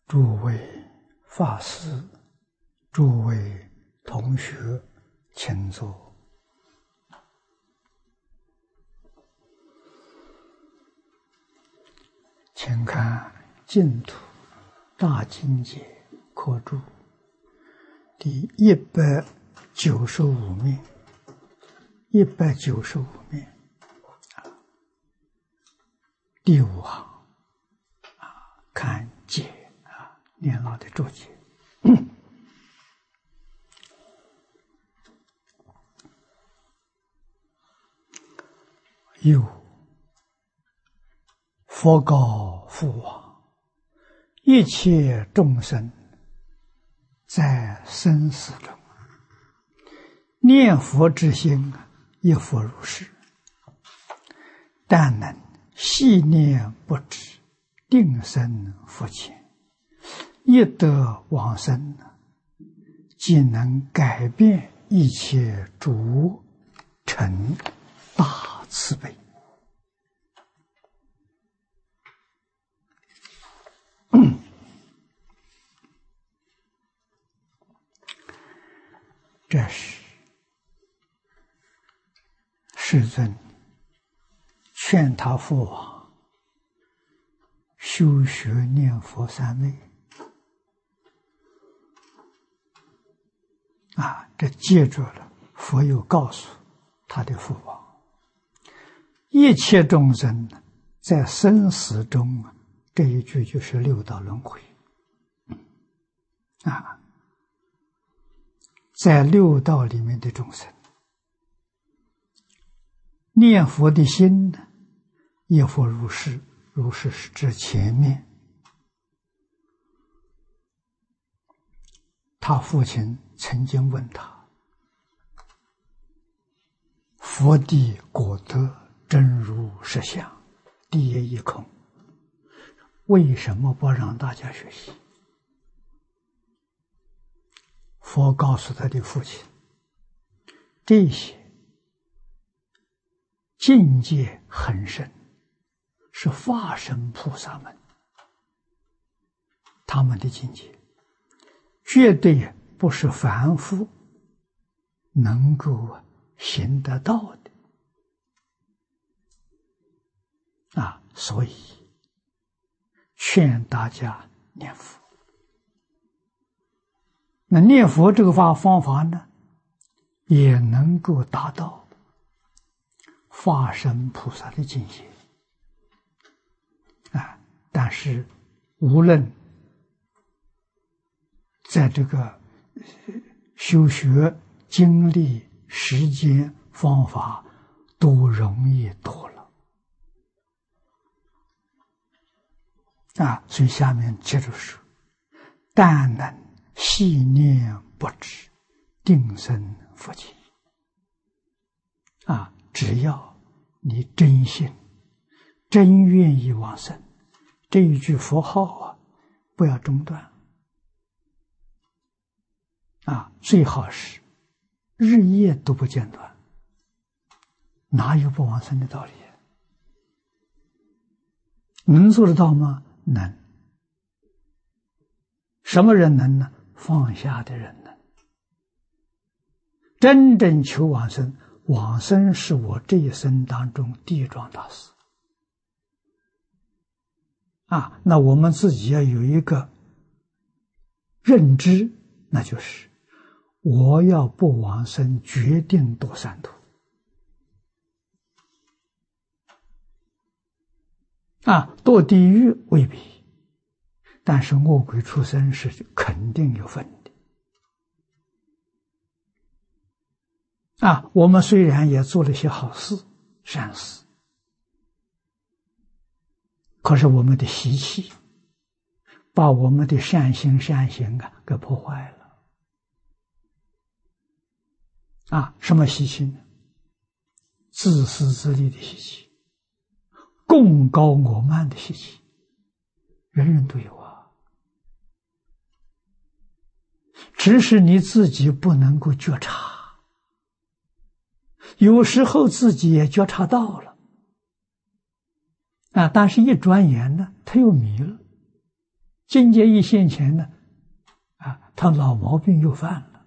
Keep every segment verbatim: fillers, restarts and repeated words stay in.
诸位法师，诸位同学，请坐。请看净土大经解课注第一百九十五面，一百九十五面，第五行啊，看解啊，年老的注解。有佛告父王：一切众生在生死中，念佛之心亦复如是，但能细念不止，定生福前，一得往生，即能改变一切诸成大慈悲。这是世尊劝他父王修学念佛三昧啊，这接着了佛又告诉他的父王，一切众生在生死中，这一句就是六道轮回啊，在六道里面的众生，念佛的心呢，亦复如是。如是是指前面他父亲曾经问他：佛地果德真如实相，地也一空，为什么不让大家学习？佛告诉他的父亲，这些境界很深，是化身菩萨们他们的境界，绝对不是凡夫能够行得到的啊！所以劝大家念佛。那念佛这个法方法呢，也能够达到化身菩萨的境界啊！但是无论在这个修学经历时间方法都容易多了啊！所以下面接着说，但能细念不止，定生福前啊！只要你真心真愿意往生，这一句佛号啊，不要中断啊！最好是日夜都不间断，哪有不往生的道理？能做得到吗？能。什么人能呢？放下的人能。真正求往生，往生是我这一生当中第一桩大事啊！那我们自己要有一个认知，那就是我要不往生，决定堕三途啊！堕地狱未必，但是恶鬼畜生是肯定有分的啊！我们虽然也做了些好事善事，可是我们的习气把我们的善心善行啊给破坏了啊！什么习气呢？自私自利的习气，贡高我慢的习气，人人都有啊，只是你自己不能够觉察，有时候自己也觉察到了啊，但是一转眼呢，他又迷了， 境界一现前呢，啊，他老毛病又犯了，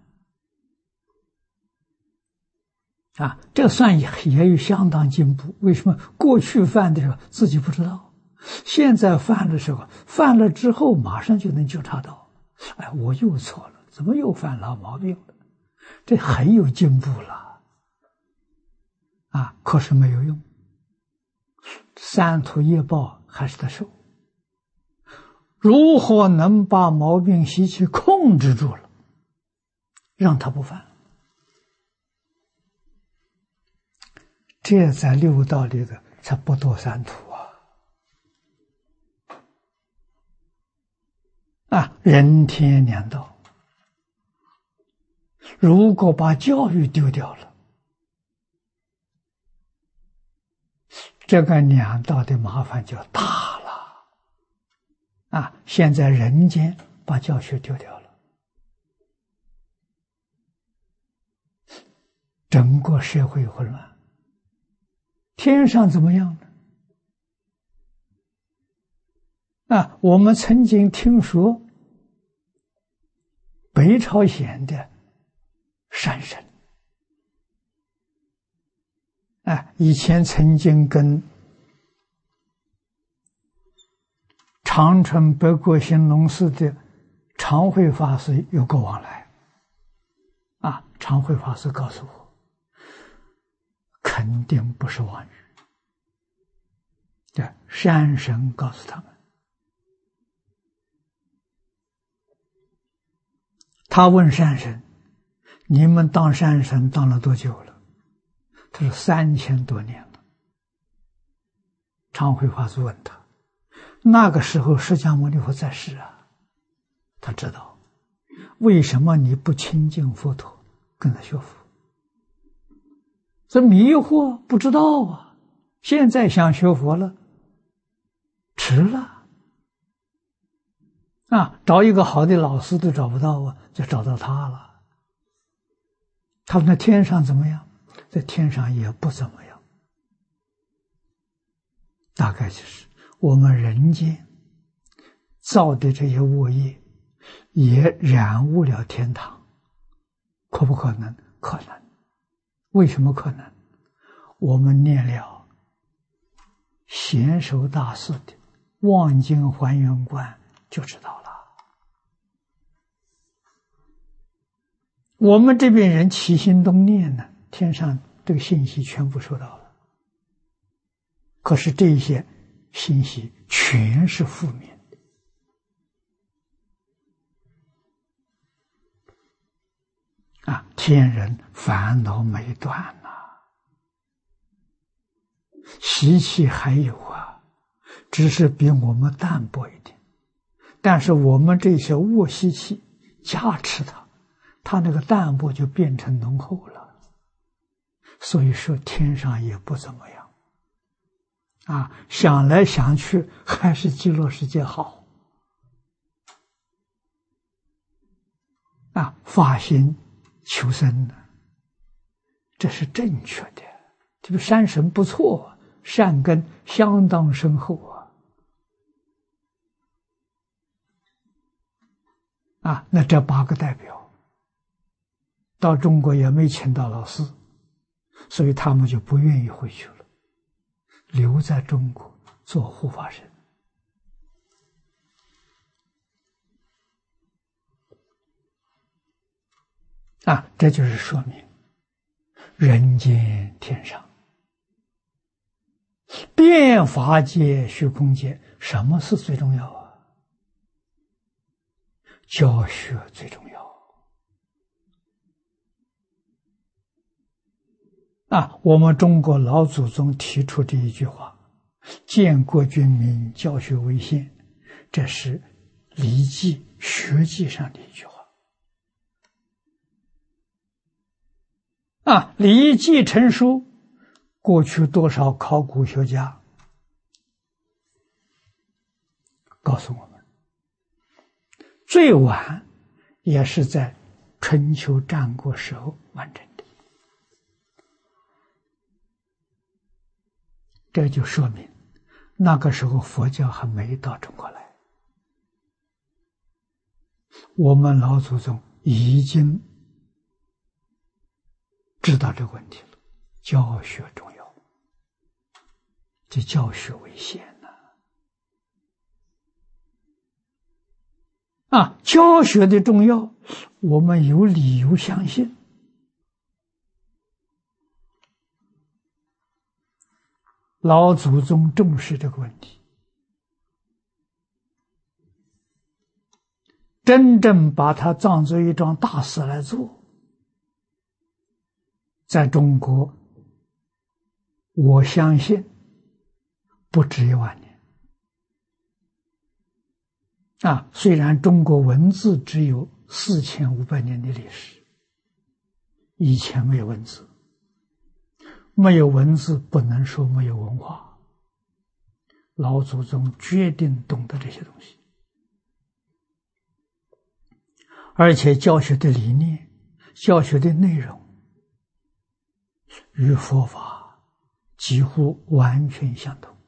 啊，这算也也有相当进步。为什么？过去犯的时候自己不知道，现在犯的时候，犯了之后马上就能觉察到，哎，我又错了，怎么又犯老毛病了？这很有进步了，啊，可是没有用，三途业报还是得受。如何能把毛病习气控制住了，让他不犯？这在六道里的才不堕三途啊！啊，人天两道，如果把教育丢掉了，这个两道的麻烦就大了。啊，现在人间把教学丢掉了，整个社会混乱。天上怎么样呢？啊，我们曾经听说北朝鲜的山神，啊，以前曾经跟长春北国兴隆寺的常慧法师有过往来，啊，常慧法师告诉我，肯定不是妄语。对，山神告诉他们，他问山神：“你们当山神当了多久了？”他说：“三千多年了。”常慧法师问他。那个时候释迦牟尼佛在世啊，他知道为什么你不亲近佛陀跟他学佛，这迷惑不知道啊，现在想学佛了迟了啊，找一个好的老师都找不到啊，就找到他了。他们在天上怎么样？在天上也不怎么样，大概就是我们人间造的这些恶业也染污了天堂，可不可能？可能。为什么可能？我们念了贤首大师的望经还原观就知道了。我们这边人起心动念呢，天上这个信息全部收到了，可是这些信息全是负面的啊！天人烦恼没断呐、啊，习气还有啊，只是比我们淡薄一点，但是我们这些恶习气加持它，它那个淡薄就变成浓厚了。所以说天上也不怎么样。啊，想来想去还是极乐世界好。啊，发心求生呢，这是正确的。这个山神不错，善根相当深厚啊。啊，那这八个代表到中国也没请到老师，所以他们就不愿意回去了。留在中国做护法神啊，这就是说明人间天上变法界虚空界，什么是最重要啊？教学最重要啊！我们中国老祖宗提出这一句话，建国军民，教学为先，这是礼记学记上的一句话啊！礼记成书，过去多少考古学家告诉我们，最晚也是在春秋战国时候完成的。这就说明那个时候佛教还没到中国来我们老祖宗已经知道这个问题了，教学重要，这教学为先呐！啊，教学的重要，我们有理由相信。老祖宗重视这个问题，真正把它当作一桩大事来做。在中国，我相信不止一万年。啊，虽然中国文字只有四千五百年的历史，以前没有文字。没有文字，不能说没有文化。老祖宗决定懂得这些东西，而且教学的理念、教学的内容与佛法几乎完全相同。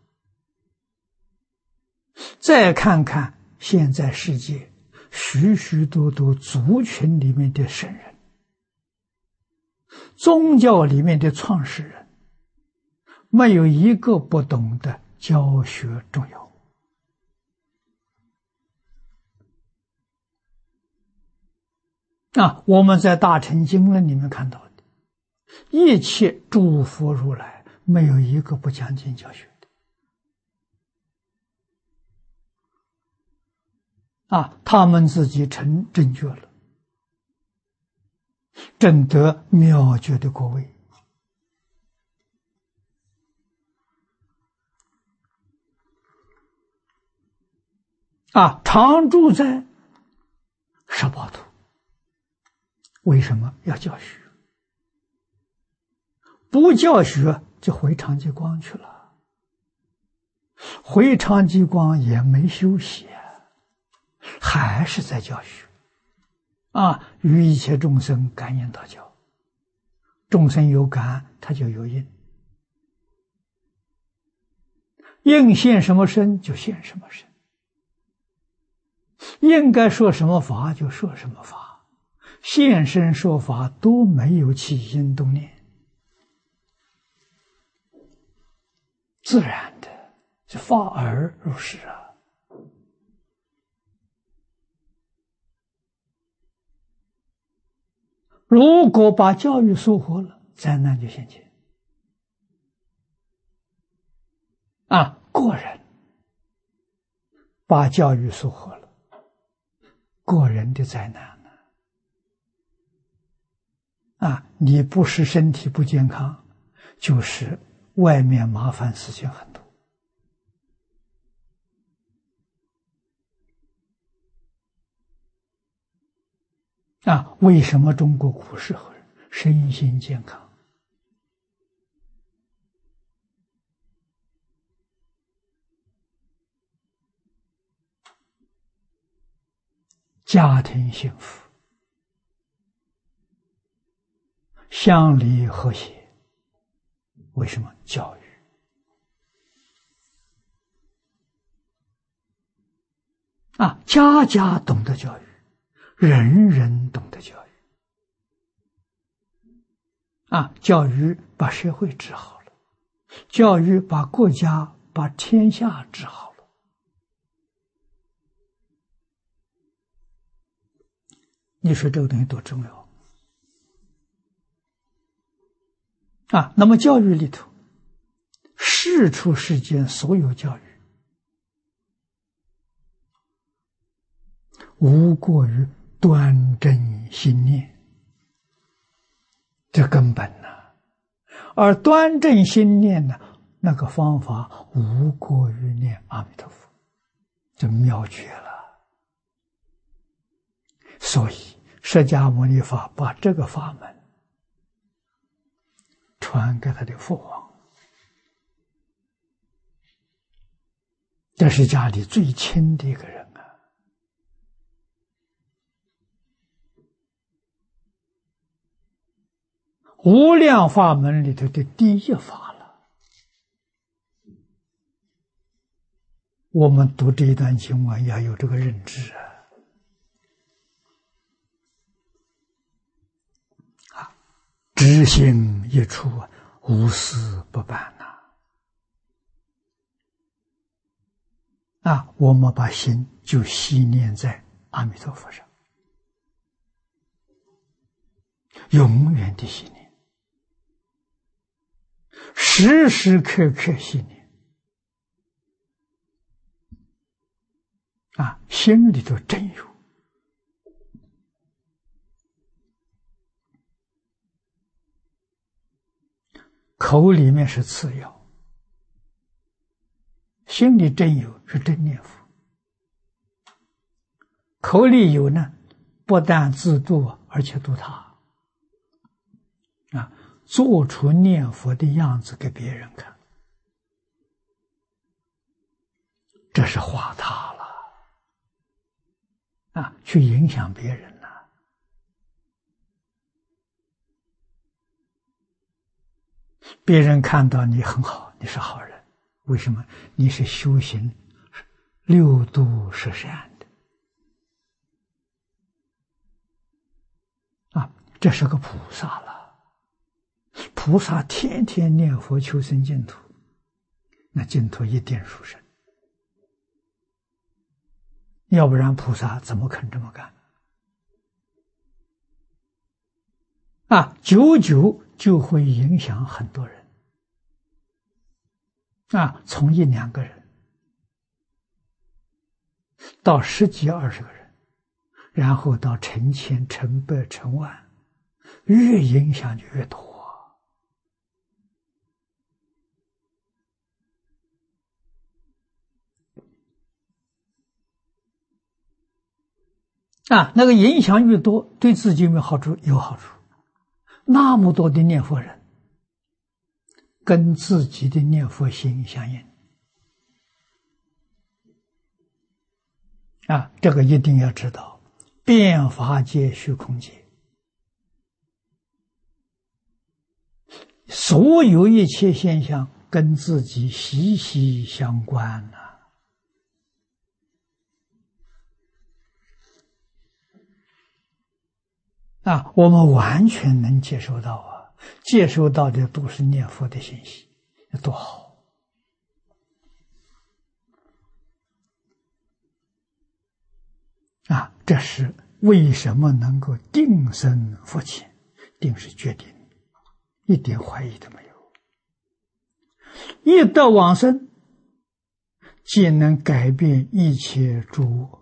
再看看现在世界许许多多族群里面的圣人，宗教里面的创始人，没有一个不懂得教学重要。啊，我们在大乘经论里面看到的，一切诸佛如来没有一个不讲经教学的。啊，他们自己成正觉了，证得妙觉的果位。啊，常住在十八土。为什么要教学？不教学就回长寂光去了，回长寂光也没休息啊，还是在教学啊，与一切众生感应道交。众生有感，他就有应，应现什么身就现什么身，应该说什么法就说什么法，现身说法都没有起心动念，自然的，是发而入实啊。如果把教育疏忽了，灾难就现前。啊，个人把教育疏忽了，个人的灾难呢？啊，你不是身体不健康，就是外面麻烦事情很多。啊，为什么中国古时候人身心健康？家庭幸福，乡里和谐。为什么？教育。啊，家家懂得教育，人人懂得教育。啊，教育把社会治好了，教育把国家、把天下治好了。你说这个东西多重要啊！那么教育里头，世出世间所有教育，无过于端正心念，这根本呢、啊。而端正心念呢，那个方法无过于念阿弥陀佛，这妙绝了。所以释迦牟尼佛把这个法门传给他的父王，这是家里最亲的一个人啊。无量法门里头的第一法了。我们读这一段经文要有这个认知啊。 知行一处，无事不办呐！啊，我们把心就系念在阿弥陀佛上，永远的系念，时时刻刻系念，啊，心里头真有。口里面是次要，心里真有是真念佛。口里有呢，不但自度，而且度他，啊，做出念佛的样子给别人看，这是化他了，啊，去影响别人了。别人看到你很好，你是好人，为什么？你是修行六度十善的，啊，这是个菩萨了。菩萨天天念佛求生净土，那净土一定殊胜，要不然菩萨怎么肯这么干？啊，久久就会影响很多人，啊，从一两个人到十几二十个人，然后到成千成百成万，越影响就越多。啊，那个影响越多，对自己有没有好处？有好处。那么多的念佛人，跟自己的念佛心相应，啊，这个一定要知道。变法界、虚空界，所有一切现象跟自己息息相关呐、啊。啊，我们完全能接受到啊，接受到的都是念佛的信息，多好！啊，这是为什么能够定生佛前？定是决定，一点怀疑都没有。一得往生，即能改变一切诸我。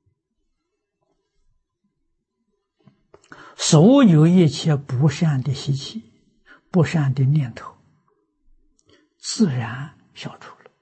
所有一切不善的习气、不善的念头，自然消除了。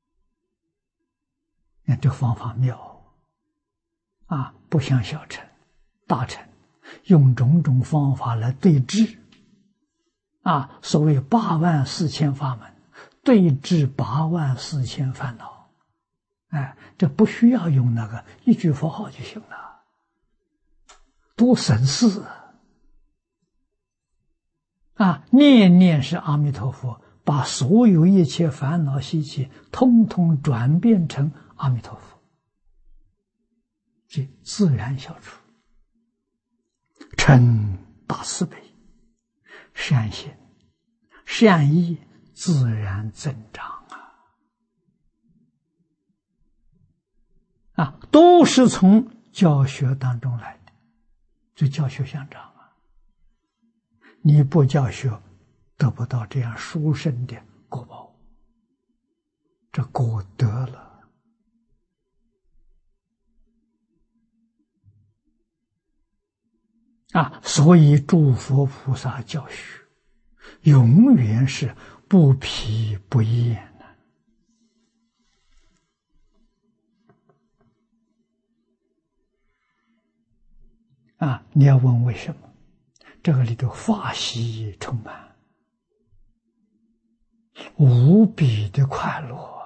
那这方法妙啊！不像小乘、大乘用种种方法来对治啊，所谓八万四千法门，对治八万四千烦恼。哎，这不需要用那个一句佛号就行了。多省事啊！念念是阿弥陀佛，把所有一切烦恼习气通通转变成阿弥陀佛，这自然消除。嗔大慈悲，善行、善意自然增长啊！啊，都是从教学当中来的。这教学相长啊！你不教学，得不到这样殊胜的果报，这果得了啊！所以诸佛菩萨教学，永远是不疲不厌啊！你要问为什么？这个里头法喜充满，无比的快乐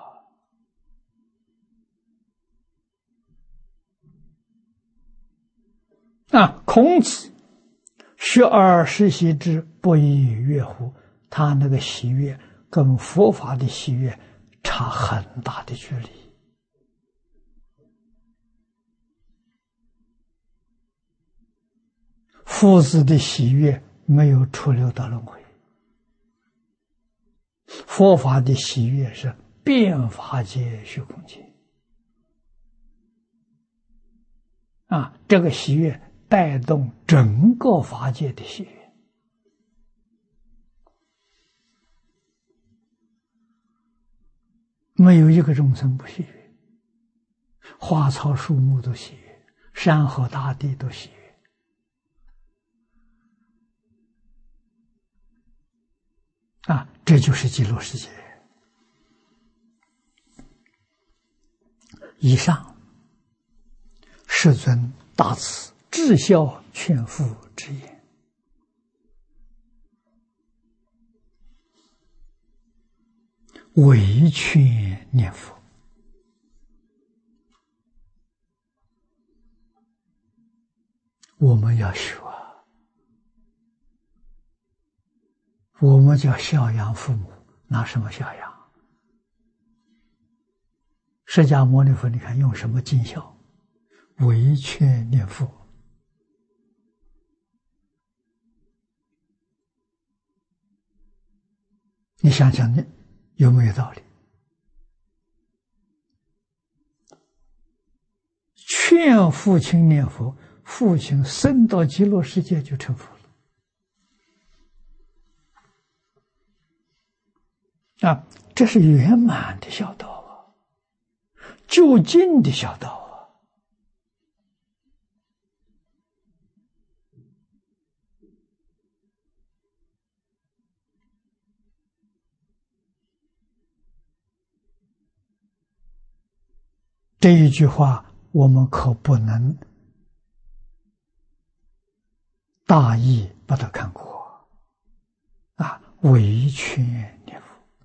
啊！孔子学而时习之，不亦乐乎？他那个喜悦跟佛法的喜悦差很大的距离。父子的喜悦没有出六道轮回。佛法的喜悦是遍法界虚空界啊，这个喜悦带动整个法界的喜悦，没有一个众生不喜悦，花草树木都喜悦，山河大地都喜悦啊，这就是极乐世界。以上世尊大慈至孝劝父之言，唯劝念佛。我们要学啊，我们叫孝养父母，拿什么孝养？释迦牟尼佛，你看用什么尽孝？唯劝念佛。你想想，你有没有道理？劝父亲念佛，父亲升到极乐世界就成佛了啊！这是圆满的孝道啊，究竟的孝道啊。这一句话我们可不能大意把它看过啊！唯劝念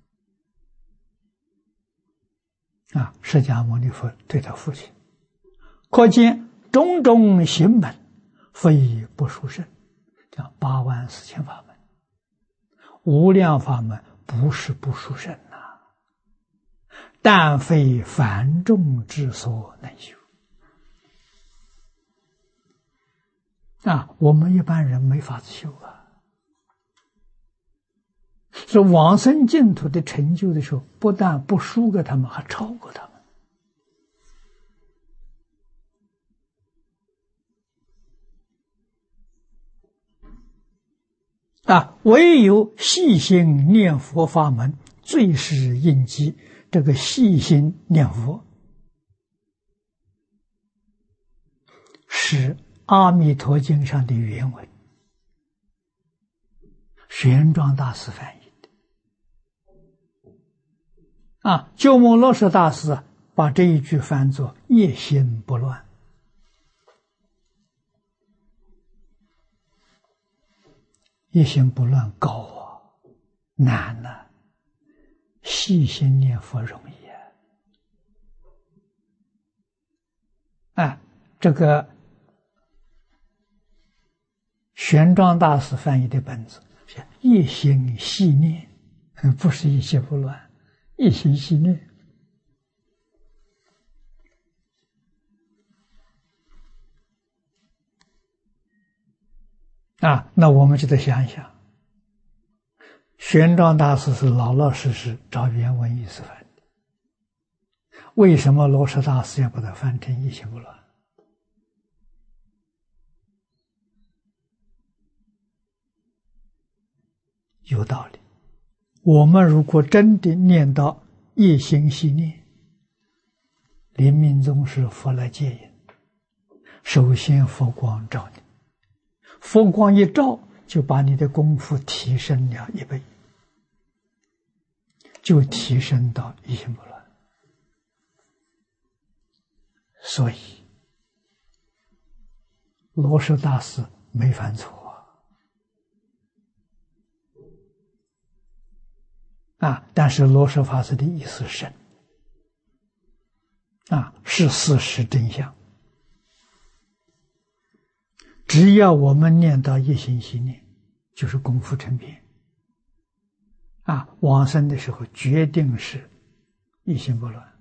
佛啊！释迦牟尼佛对他父亲，可见种种行门非不殊胜，讲八万四千法门，无量法门不是不殊胜呐、啊，但非凡众之所能修啊！我们一般人没法子修啊。是往生净土的成就的时候，不但不输给他们，还超过他们。啊，唯有细心念佛法门最是应机。这个细心念佛是阿弥陀经上的原文，玄奘大师翻译的啊。鸠摩罗什大师把这一句翻作一心不乱。一心不乱高啊，难呐、啊！细心念佛容易啊！啊，这个玄奘大师翻译的本子是一心细念，不是一心不乱，一心细念。啊，那我们就得想一想，玄奘大师是老老实实照原文意思翻的，为什么罗什大师要把它翻成一心不乱？有道理。我们如果真的念到一心细念，临命终时佛来接引，首先佛光照你，佛光一照，就把你的功夫提升了一倍，就提升到一心不乱。所以罗什大师没犯错啊！啊，但是罗什法师的意思深啊，是事实真相。只要我们念到一心细念，就是功夫成片啊！往生的时候决定是一心不乱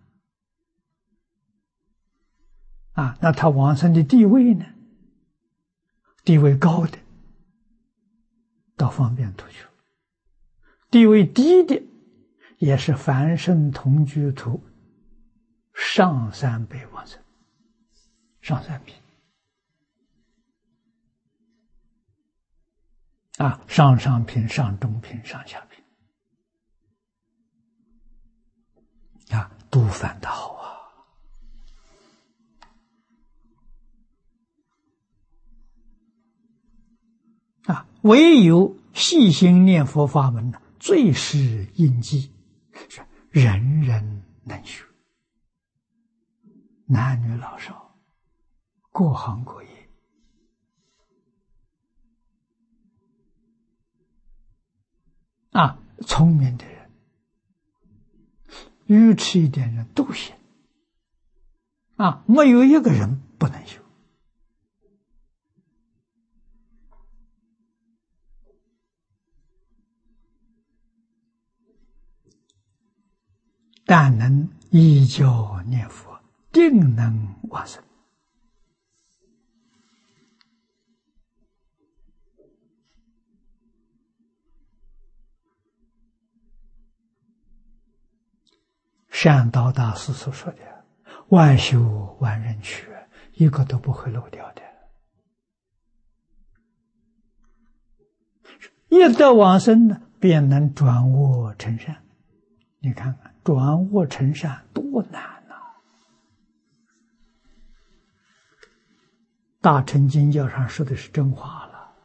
啊！那他往生的地位呢？地位高的到方便土去。地位低的也是凡圣同居土上三辈往生，上三品啊，上上品、上中品、上下品啊，都犯得好啊！啊，唯有细心念佛法门呢，最是应机，是人人能学，男女老少，各行各业。啊，聪明的人，愚痴一点人都行。啊，没有一个人不能修。但能依教念佛，定能往生。善导大师所说的“万修万人去”，一个都不会漏掉的。一得往生呢，便能转恶成善。你看看，转恶成善多难呐！大乘经教上说的是真话了。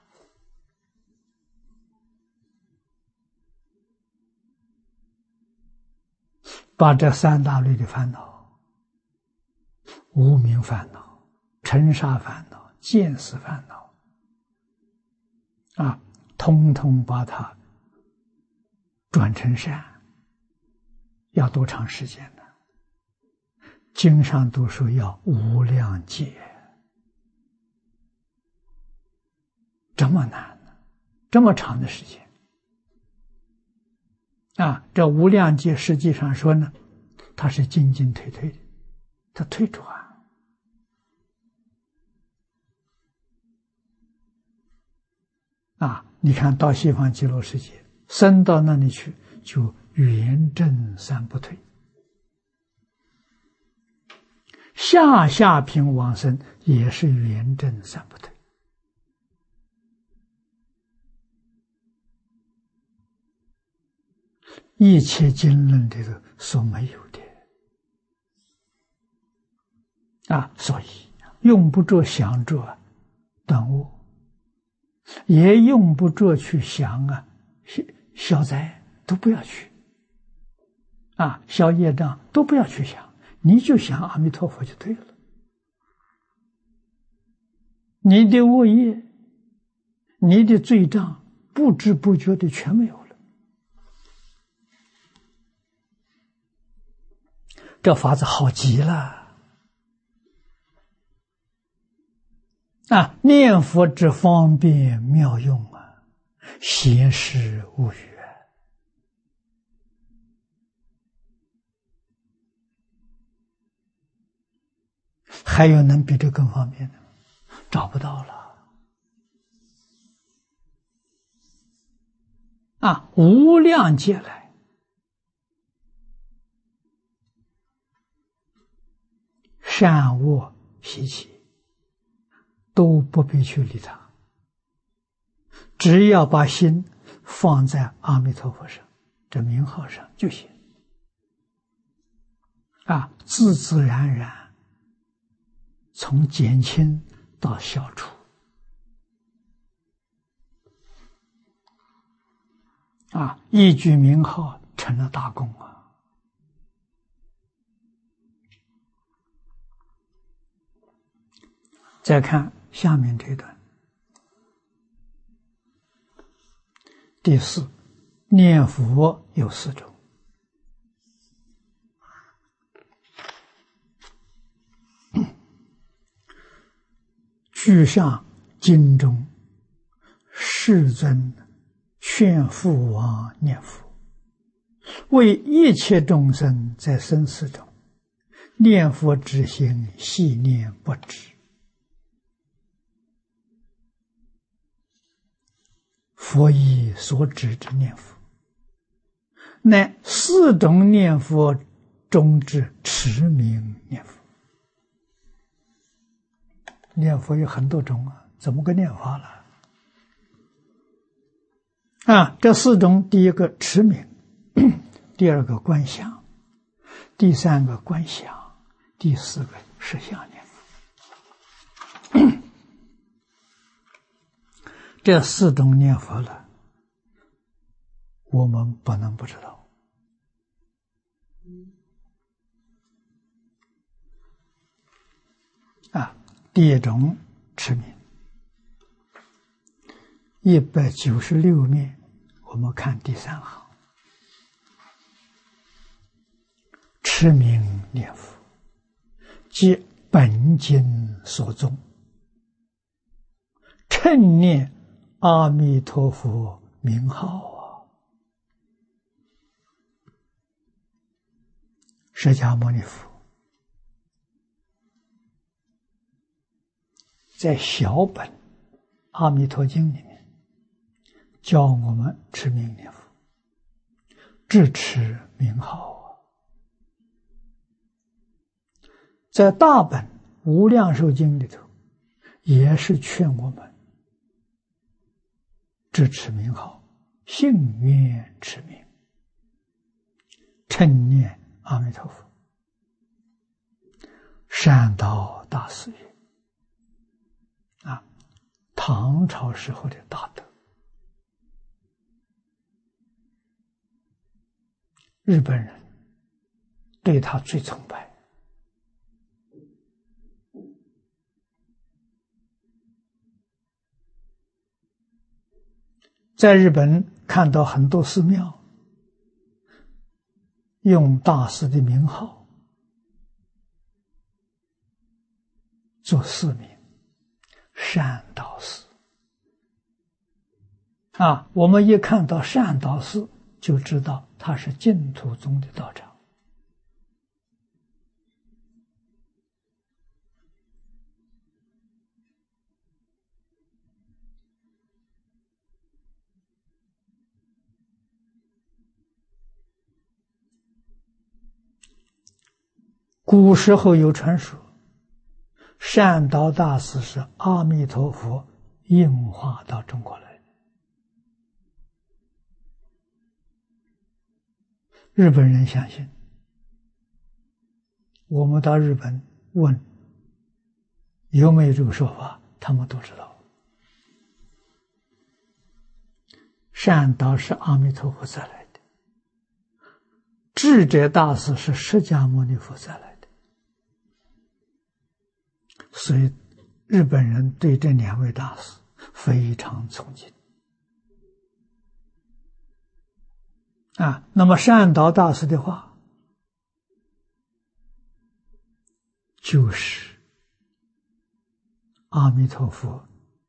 把这三大类的烦恼，无明烦恼、尘沙烦恼、见思烦恼啊，通通把它转成善，要多长时间呢？经上都说要无量劫，这么难呢？这么长的时间啊！这无量劫实际上说呢，它是进进退退的，它退转啊！你看到西方极乐世界，生到那里去就圆正三不退，下下品往生也是圆正三不退。一切经论里头所没有的啊，所以用不着想着断恶，也用不着去想啊消灾，都不要去啊，消业障都不要去想，你就想阿弥陀佛就对了。你的恶业、你的罪障不知不觉的全没有了。这法子好极了啊！念佛之方便妙用啊，闲时无语啊！还有能比这更方便的？找不到了啊！无量劫来，善恶习气都不必去理它，只要把心放在阿弥陀佛上，这名号上就行啊，自自然然从减轻到消除啊，一句名号成了大功啊！再看下面这段，第四，念佛有四种。据上经中，世尊劝父王念佛，为一切众生在生死中念佛之心细念不止。 佛意所指之念佛，乃四种念佛中之持名念佛。念佛有很多种啊，怎么个念法了？啊，这四种，第一个持名，第二个观想，第三个观想，第四个实相念佛。这四种念佛了，我们不能不知道。啊，第一种持名，一百九十六面，我们看第三行，持名念佛，即本经所宗，称念阿弥陀佛名号啊！释迦牟尼佛在小本《阿弥陀经》里面教我们持名念佛，只持名号啊。在大本《无量寿经》里头，也是劝我们只持名号，信愿持名，称念阿弥陀佛。善导大师也啊，唐朝时候的大德，日本人对他最崇拜。在日本看到很多寺庙用大师的名号做寺名，善导寺啊，我们一看到善导寺就知道他是净土宗的道场。古时候有传说，善导大师是阿弥陀佛应化到中国来的。日本人相信，我们到日本问有没有这个说法，他们都知道。善导是阿弥陀佛再来的，智者大师是释迦牟尼佛再来的。所以日本人对这两位大师非常崇敬啊。那么善导大师的话，就是阿弥陀佛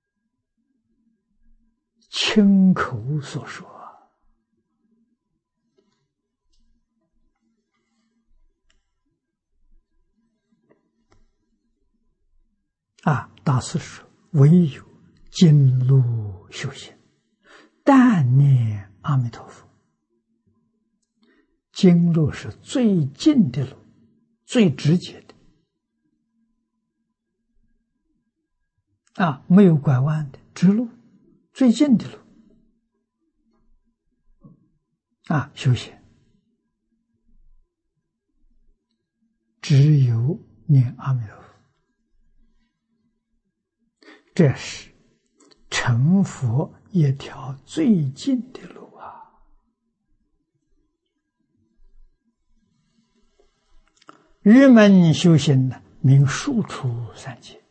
亲口所说啊。大师说，唯有经路修行，但念阿弥陀佛。经路是最近的路，最直接的啊，没有拐弯的直路，最近的路啊。修行只有念阿弥陀佛，这是成佛一条最近的路啊。日门修行呢，名数处三界。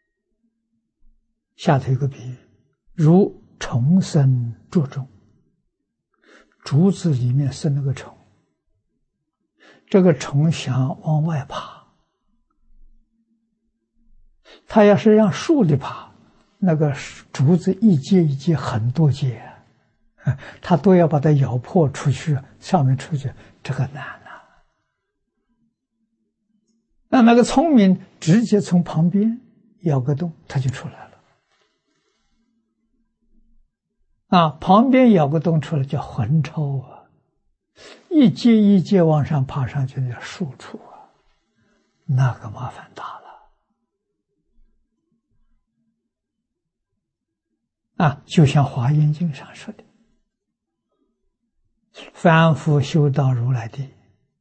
下头有个比喻，如虫生竹中，竹子里面生了个虫，这个虫想往外爬，它要是让树里爬，那个竹子一节一节很多节啊，它都要把它咬破出去，上面出去，这个难啊。那那个聪明直接从旁边咬个洞，它就出来了啊，旁边咬个洞出来叫魂超啊，一阶一阶往上爬上去叫树处啊，那个麻烦大了啊！就像《华严经》上说的，凡夫修道如来地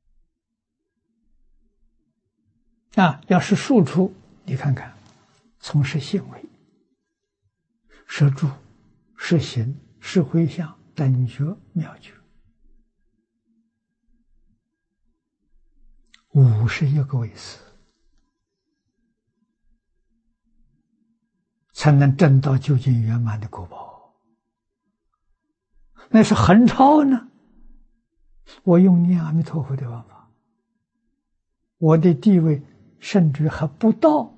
啊，要是树处，你看看，从事行为、摄住、摄行、摄回向、等觉、妙觉，五十一个位次，才能证到究竟圆满的果报。那是横超呢？我用念阿弥陀佛的方法，我的地位甚至还不到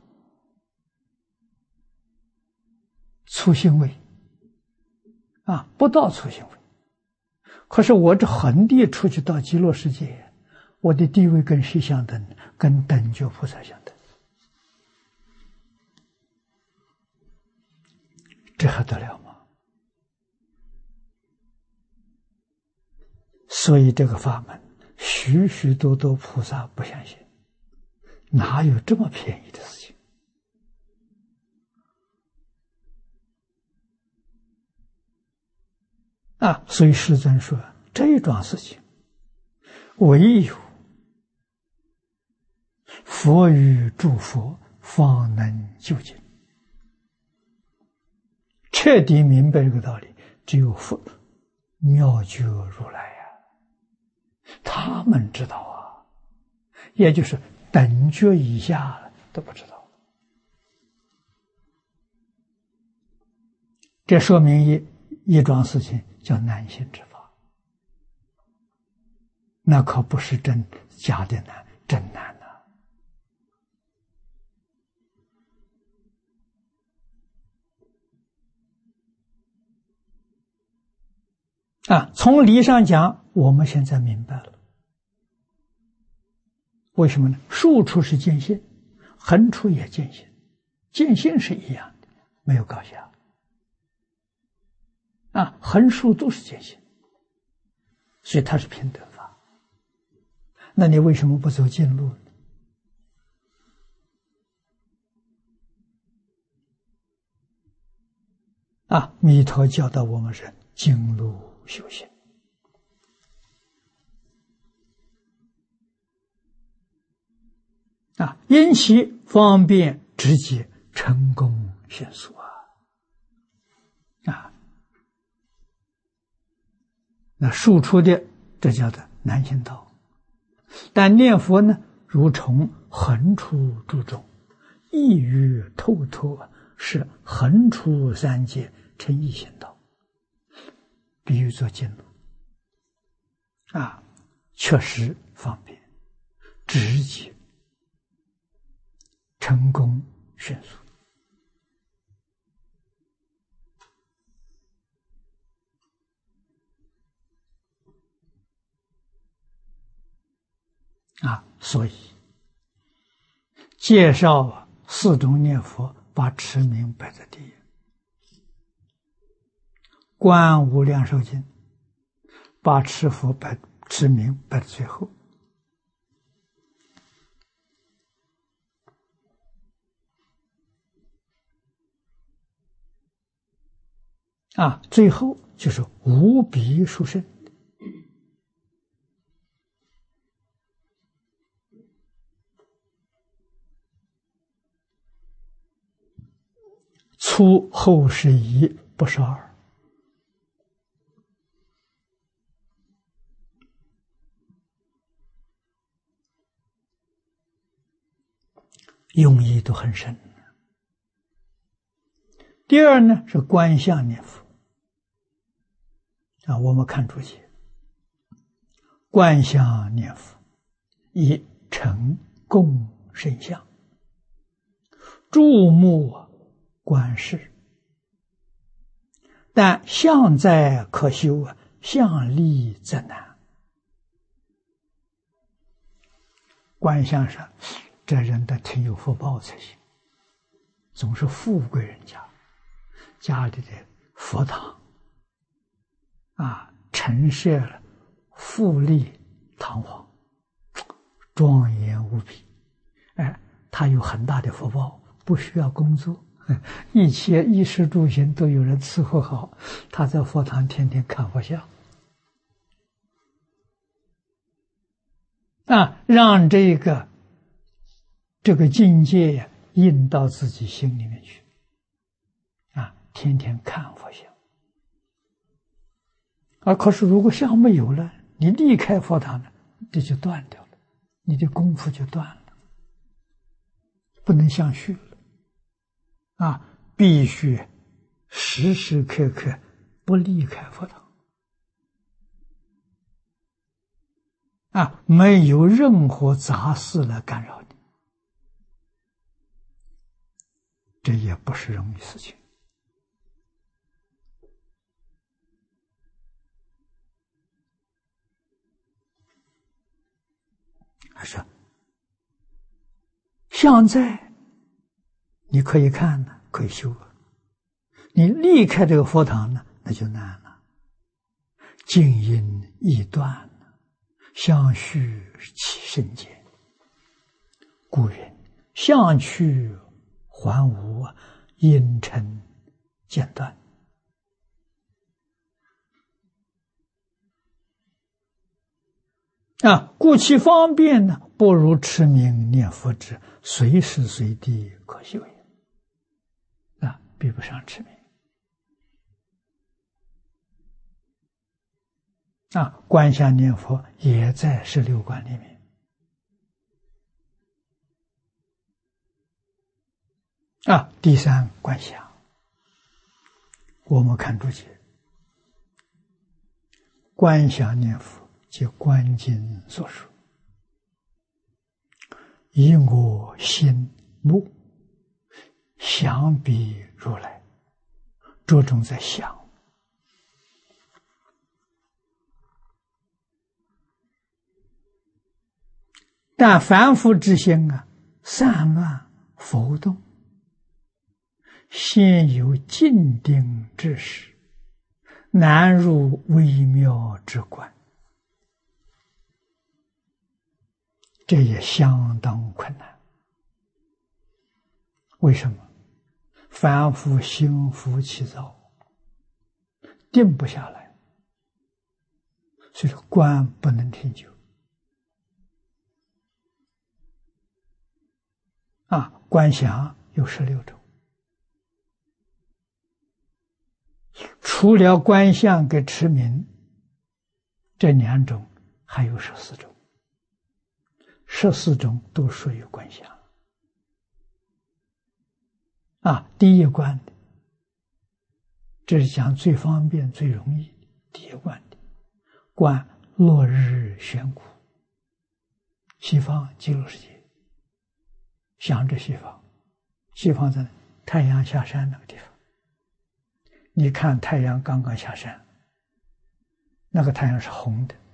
粗行位啊，不到粗行位。可是我这横地出去到极乐世界，我的地位跟谁相等？跟等觉菩萨相等，这还得了吗？所以这个法门，许许多多菩萨不相信，哪有这么便宜的事情啊？所以世尊说，这桩事情唯有佛与诸佛方能究竟。彻底明白这个道理，只有佛妙觉如来啊，他们知道啊，也就是等觉以下都不知道。这说明一一桩事情叫难行之法，那可不是真假的难，真难呐！啊，从理上讲，我们现在明白了，为什么呢？竖处是见性，横处也见性，见性是一样的，没有高下。啊，横竖都是见性，所以它是平等法。那你为什么不走近路呢？啊，弥陀教导我们是近路修行。啊，因其方便直接，成功迅速啊！啊，那庶出的这叫做难行道，但念佛呢，如从横出诸中，一语透脱，是横出三界成一行道，比喻作近路啊，确实方便直接。成功迅速啊，所以介绍四种念佛，把持名摆在第一，观无量寿经把持佛摆持名摆在最后。啊，最后就是无比殊胜，粗后是一，不是二。用意都很深。第二呢是观相念佛啊，我们看注解，观相念佛以成共生相，注目观世，但相在可修啊，相立则难。观相上，这人得挺有福报才行，总是富贵人家，家里的佛堂啊，陈设了富丽堂皇，庄严无比。哎，他有很大的福报，不需要工作，一切衣食住行都有人伺候好，他在佛堂天天看佛像。啊，让这个这个境界呀印到自己心里面去。啊，天天看佛像。啊，可是如果像没有了，你离开佛堂了，这就断掉了，你的功夫就断了，不能相续了。啊，必须时时刻刻不离开佛堂。啊，没有任何杂事来干扰你，这也不是容易事情。还是像在你可以看呢，可以修了，你离开这个佛堂呢，那就难了。静因易断，相续起生间。故云：相去还无，因尘间断。啊，故其方便呢，不如持名念佛之，随时随地可修也。啊，比不上持名。啊，观想念佛也在十六观里面。啊，第三观想，我们看注解，观想念佛即观经所说，以我心目想彼如来，着重在想。但凡夫之心啊，散乱浮动，先有静定之时，难入微妙之观，这也相当困难。为什么？凡夫心浮气躁，定不下来，所以说观不能听久。啊，观想有十六种，除了观相跟持名这两种，还有十四种，十四种都属于观想。啊，第一观的，这是讲最方便、最容易的第一观的，观落日悬谷，西方极乐世界。想着西方，西方在太阳下山那个地方，你看太阳刚刚下山，那个太阳是红的。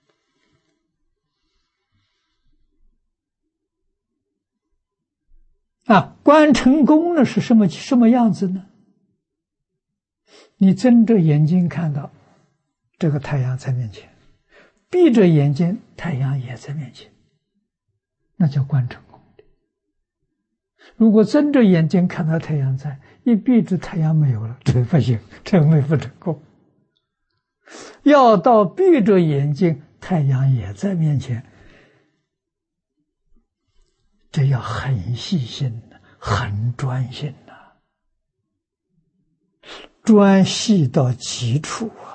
啊，观成功了是什么什么样子呢？你睁着眼睛看到这个太阳在面前，闭着眼睛太阳也在面前，那叫观成功。如果睁着眼睛看到太阳在，一闭着太阳没有了，这不行，这没不成功。要到闭着眼睛太阳也在面前，这要很细心很专心呐、啊，专细到极处啊。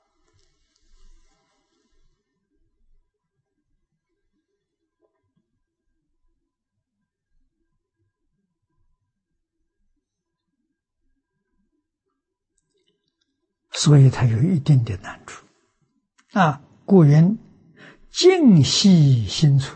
所以它有一定的难处啊。故云：静细心粗。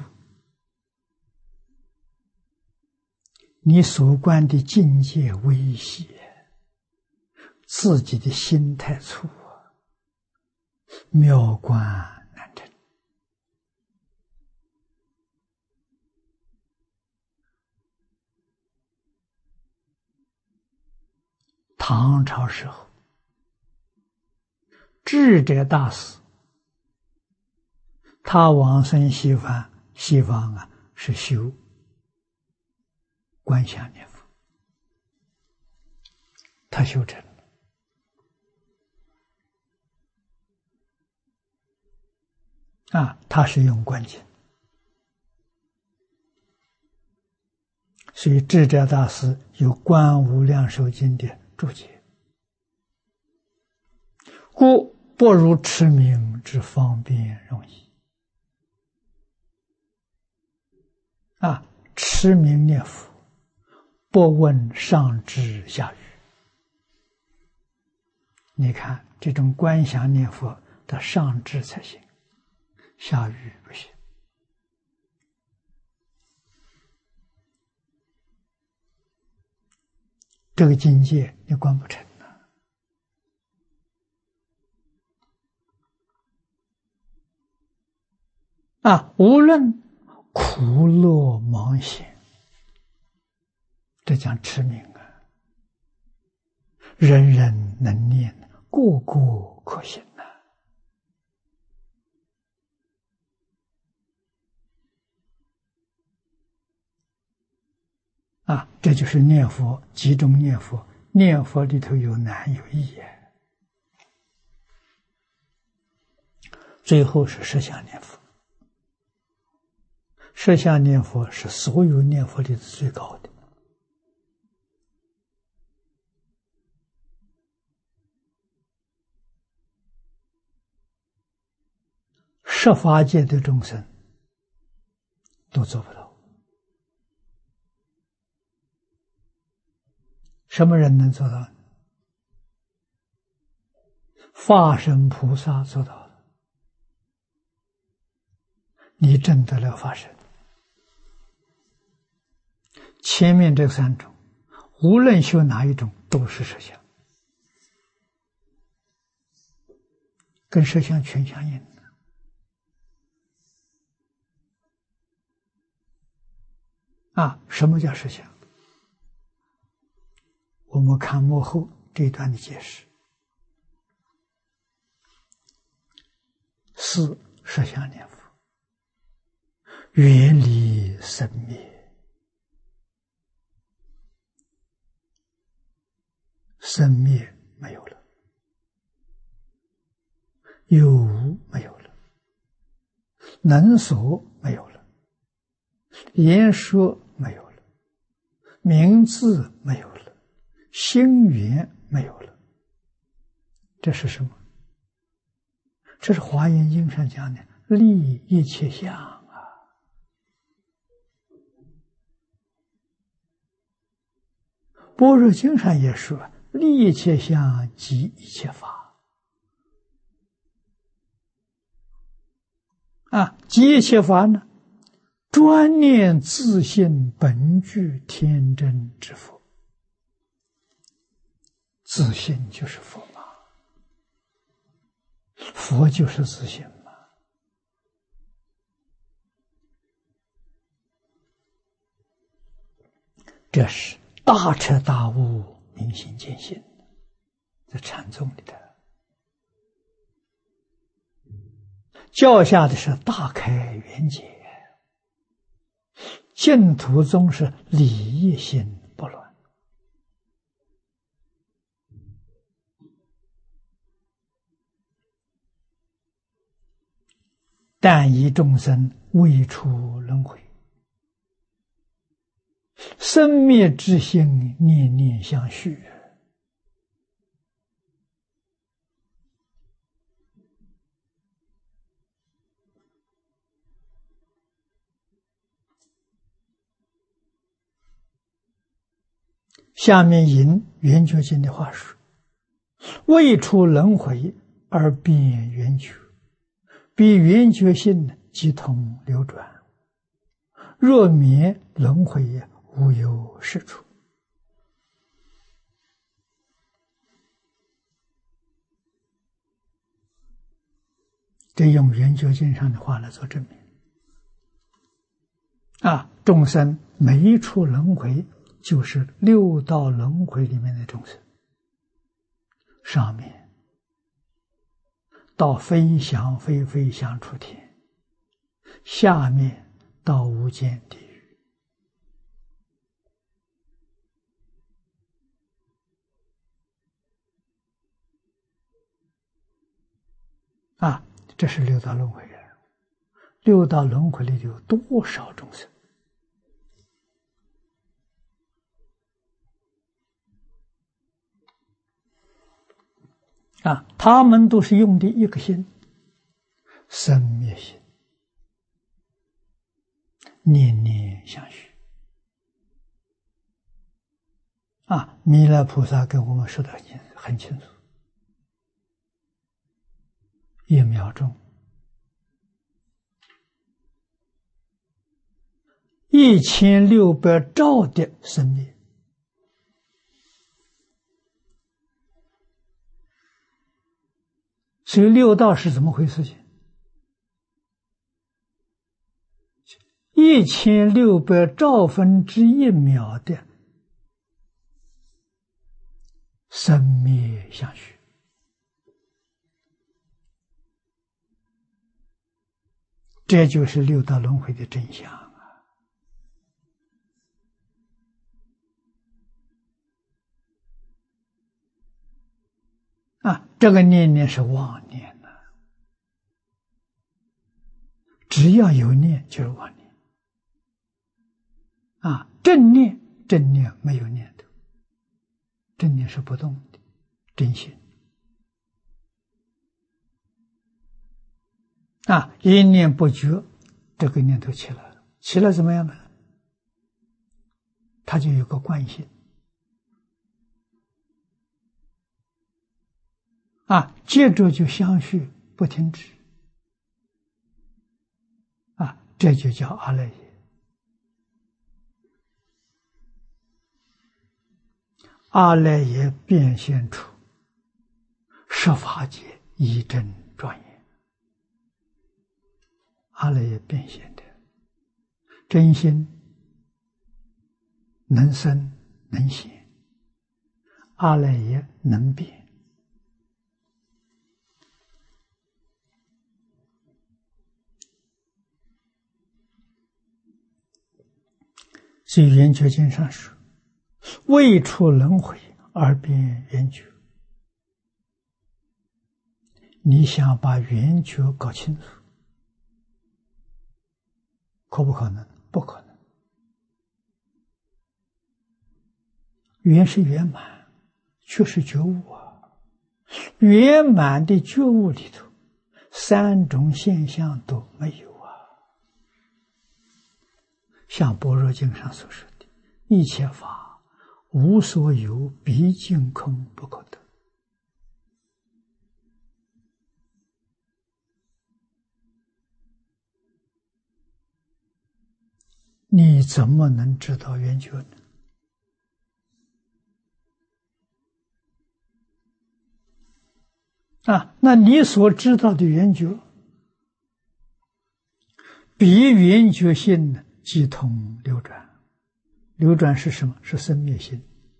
你所观的境界微细，自己的心太粗啊，妙观难成。唐朝时候， 智者大师，他往生西方，西方啊是修观想念佛，他修成了啊，他是用观经。所以智者大师有《观无量寿经》的注解，故不如持名之方便容易。啊，持名念佛，不问上智下愚。你看这种观想念佛的上智才行，下愚不行。这个境界你观不成了啊！无论苦乐忙险，这讲持名啊，人人能念，个个可行啊！啊，这就是念佛，集中念佛。念佛里头有难有易啊。最后是实相念佛，实相念佛是所有念佛里的最高的。十法界的众生都做不到。什么人能做到？法身菩萨做到了。你证得了法身，前面这三种，无论修哪一种，都是实相，跟实相全相应的。啊，什么叫实相？我们看幕后这一段的解释。四实相念佛，远离生灭，生灭没有了，有无没有了，能所没有了，言说没有了，名字没有了，心缘没有了。这是什么？这是《华严经》上讲的立一切相啊。般若经上也说立一切相即一切法啊，即一切法呢，专念自性本具天真之佛。自性就是佛嘛，佛就是自性嘛。这是大彻大悟、明心见性，在禅宗里的教下的是大开圆解，净土宗是理义心不乱。但以众生未出轮回，生灭之心念念相续。下面引圆觉经的话说：未出轮回而变圆觉，彼圆觉性即同流转，若灭轮回无有是处。这用圆觉经上的话来做证明啊，众生每一处轮回就是六道轮回里面的众生，上面到飞翔飞飞翔出天，下面到无间地狱。啊，这是六道轮回啊！六道轮回里有多少众生？啊，他们都是用的一个心，生灭心，念念相续。啊，弥勒菩萨跟我们说的很清楚，一秒钟，一千六百兆的生灭。所以六道是怎么回事情？一千六百兆分之一秒的生灭相续，这就是六道轮回的真相啊！啊，这个念念是妄念呐、啊，只要有念就是妄念。啊，正念，正念没有念头，正念是不动的，真心。啊，一念不觉，这个念头起来了，起来怎么样呢？它就有个惯性。啊，接着就相续不停止。啊，这就叫阿赖耶。阿赖耶变现出十法界一真庄严，阿赖耶变现的真心能生能显，阿赖耶能变。所以圆觉经上说，未出轮回而变圆觉。你想把圆觉搞清楚，可不可能？不可能。圆是圆满，却是觉悟啊。圆满的觉悟里头，三种现象都没有啊。像《般若经》上所说的，一切法无所有，毕竟空不可得。你怎么能知道圆觉呢？啊，那你所知道的圆觉，比圆觉性呢，即通流转。流转是什么？是生灭心。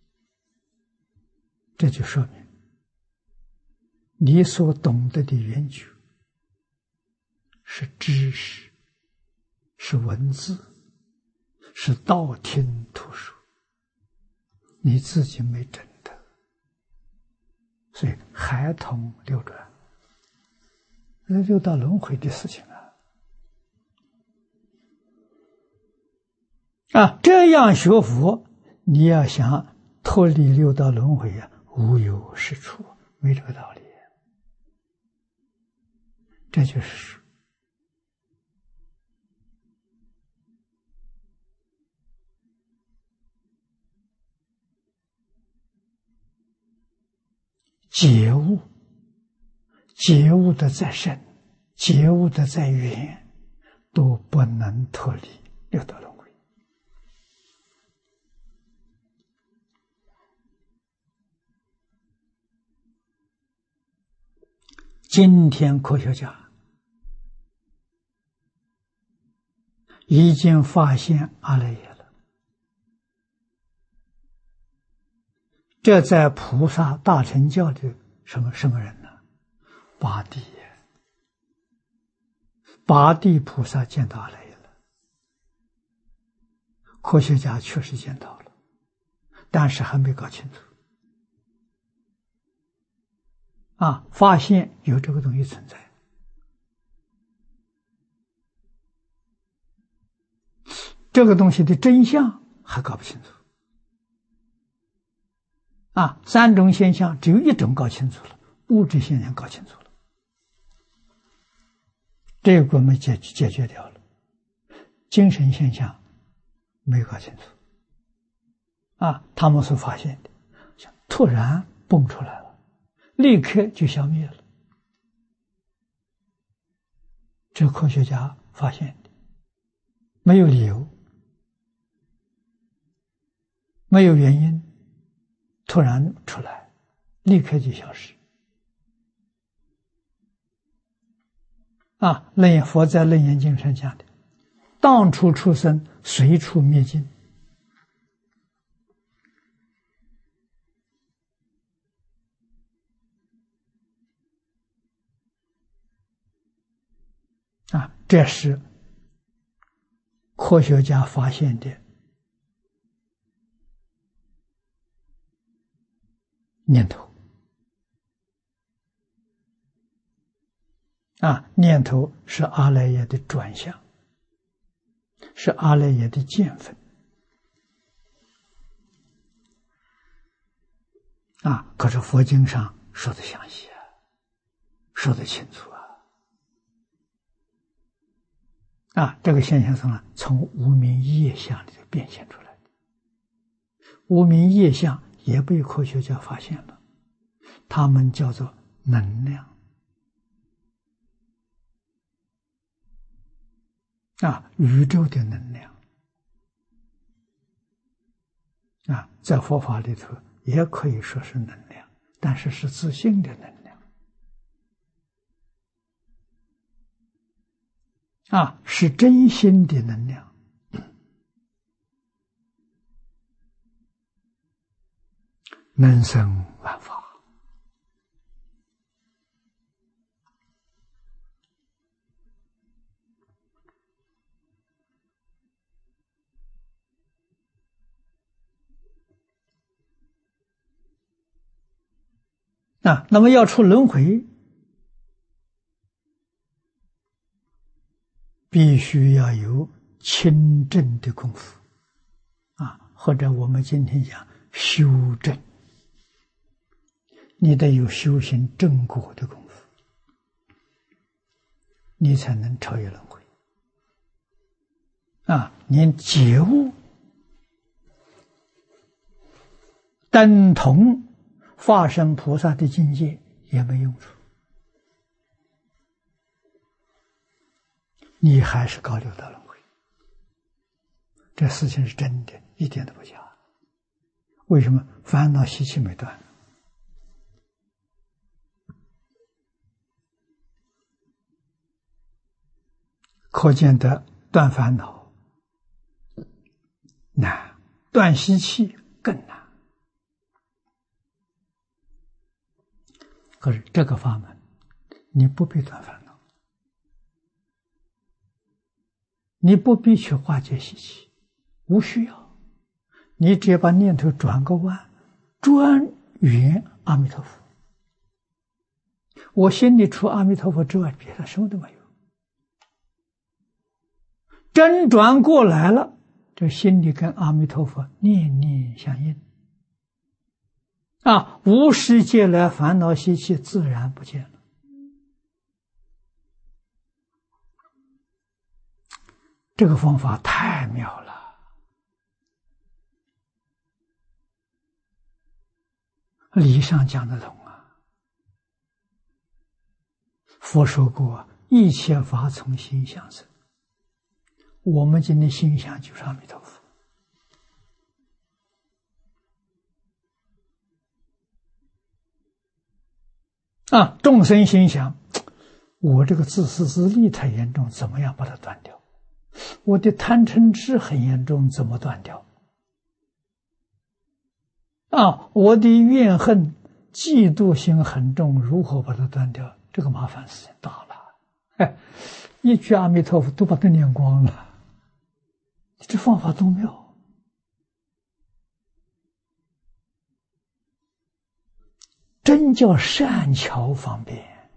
这就说明你所懂得的圆觉是知识，是文字，是道听途说，你自己没真的，所以还通流转，那六道轮回的事情啊。啊，这样学佛，你要想脱离六道轮回啊，无有是处，没这个道理。这就是觉悟，觉悟的再深，觉悟的再远，都不能脱离六道轮回。今天科学家已经发现阿赖耶了，这在菩萨大乘教的什么什么人呢？八地耶。 八地菩萨见到阿赖耶了，科学家确实见到了，但是还没搞清楚。啊，发现有这个东西存在，这个东西的真相还搞不清楚。啊，三种现象只有一种搞清楚了，物质现象搞清楚了，这个我们解解决掉了，精神现象没搞清楚。啊，他们所发现的，突然蹦出来了，立刻就消灭了。这科学家发现的，没有理由，没有原因，突然出来，立刻就消失。啊，楞严佛在《楞严经》上讲的，当处出生，随处灭尽。啊，这是科学家发现的念头。啊，念头是阿赖耶的转向，是阿赖耶的见分。啊，可是佛经上说的详细啊，说的清楚啊。啊，这个现象从从无明业相里头变现出来的。无明业相也被科学家发现了，他们叫做能量。啊，宇宙的能量。啊，在佛法里头也可以说是能量，但是是自性的能量。啊，是真心的能量。能生万法。啊，那么要出轮回，必须要有清正的功夫，啊，或者我们今天讲修正，你得有修行正果的功夫，你才能超越轮回。啊，连觉悟等同化身菩萨的境界也没用处，你还是高六道轮回。这事情是真的，一点都不假。为什么？烦恼习气没断。可见得断烦恼难，断习气更难。可是这个法门，你不必断烦恼，你不必去化解习气，无需要。你只要把念头转个弯，专圆阿弥陀佛。我心里除阿弥陀佛之外，别的什么都没有。真转过来了，这心里跟阿弥陀佛念念相应。啊，无始劫来烦恼习气自然不见了。这个方法太妙了，理上讲得通啊。佛说过，一切法从心想生。我们今天心想就是阿弥陀佛。啊，众生心想，我这个自私自利太严重，怎么样把它断掉？我的贪嗔痴很严重，怎么断掉？啊，我的怨恨、嫉妒心很重，如何把它断掉？这个麻烦事情大了。 哎，一句阿弥陀佛都把它念光了，这方法多妙！真叫善巧方便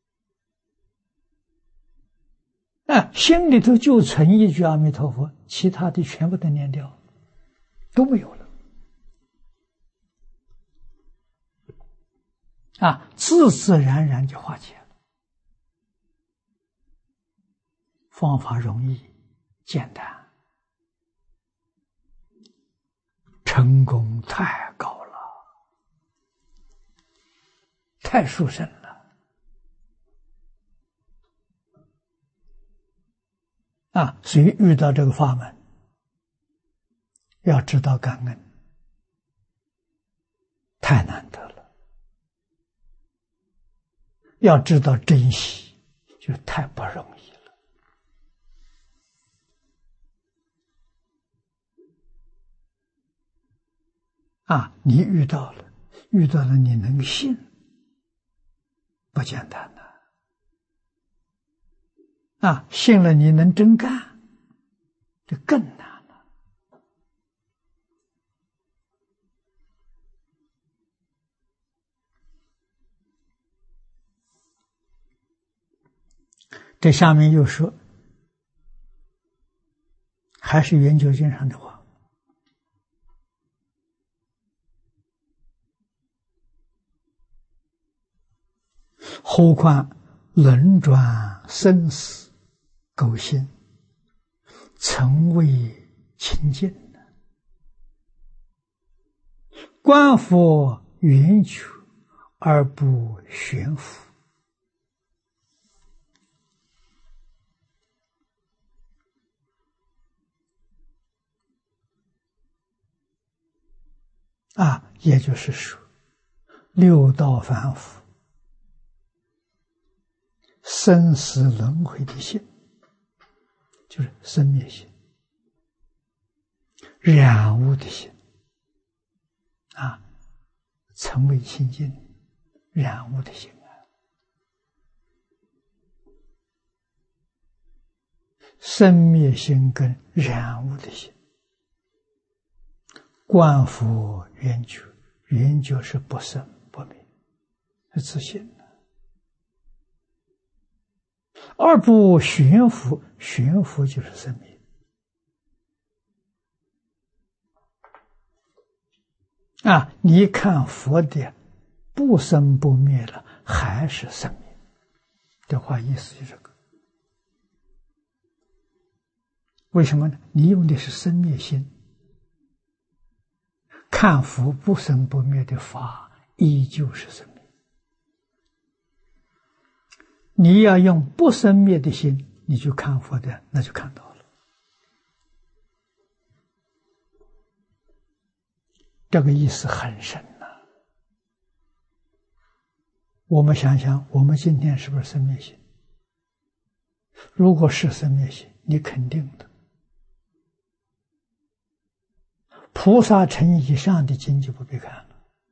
啊！心里头就存一句阿弥陀佛，其他的全部都念掉，都没有了啊！自自然然就化解了。方法容易，简单，成功太高了，太殊胜了啊！所以遇到这个法门，要知道感恩，太难得了；要知道珍惜，就太不容易了。啊，你遇到了，遇到了你能信，不简单的。啊，信了你能真干，这更难了。这下面又说，还是圆觉经上的话。何况轮转生死苟心，曾未清净，观佛圆觉而不悬浮。啊，也就是说，六道凡夫生死轮回的心，就是生灭心、染污的心啊，曾未清净染污的心啊，生灭心跟染污的心，观佛圆觉，圆觉是不生不灭，是自性的。而不悬浮，悬浮就是生灭啊！你看佛的不生不灭了，还是生灭，这话意思就是这个。为什么呢？你用的是生灭心，看佛不生不灭的法，依旧是生灭。你要用不生灭的心，你去看佛的，那就看到了。这个意思很深呐、啊。我们想想，我们今天是不是生灭心？如果是生灭心，你肯定的，菩萨城以上的经就不必看了。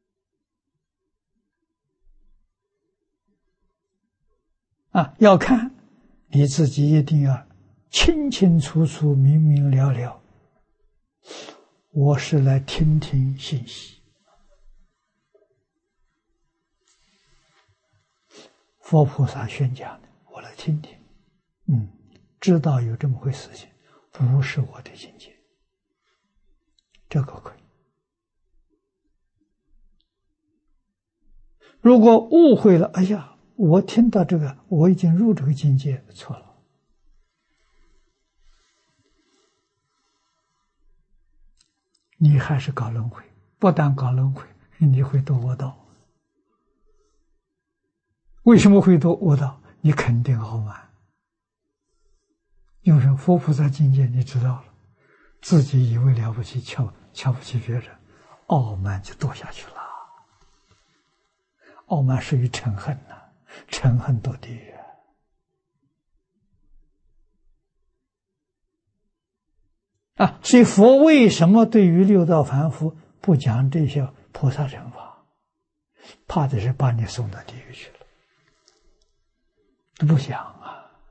啊，要看你自己一定要清清楚楚、明明了了。我是来听听信息，佛菩萨宣讲的，我来听听。嗯，知道有这么回事情，不是我的境界，这个可以。如果误会了，哎呀，我听到这个，我已经入这个境界，错了。你还是搞轮回，不但搞轮回，你会堕恶道。为什么会堕恶道？你肯定傲慢。有人佛菩萨境界你知道了，自己以为了不起，瞧瞧不起别人，傲慢就堕下去了。傲慢属于嗔恨呐、啊，嗔恨堕地狱。啊，所以佛为什么对于六道凡夫不讲这些菩萨惩罚？怕的是把你送到地狱去了，不想啊。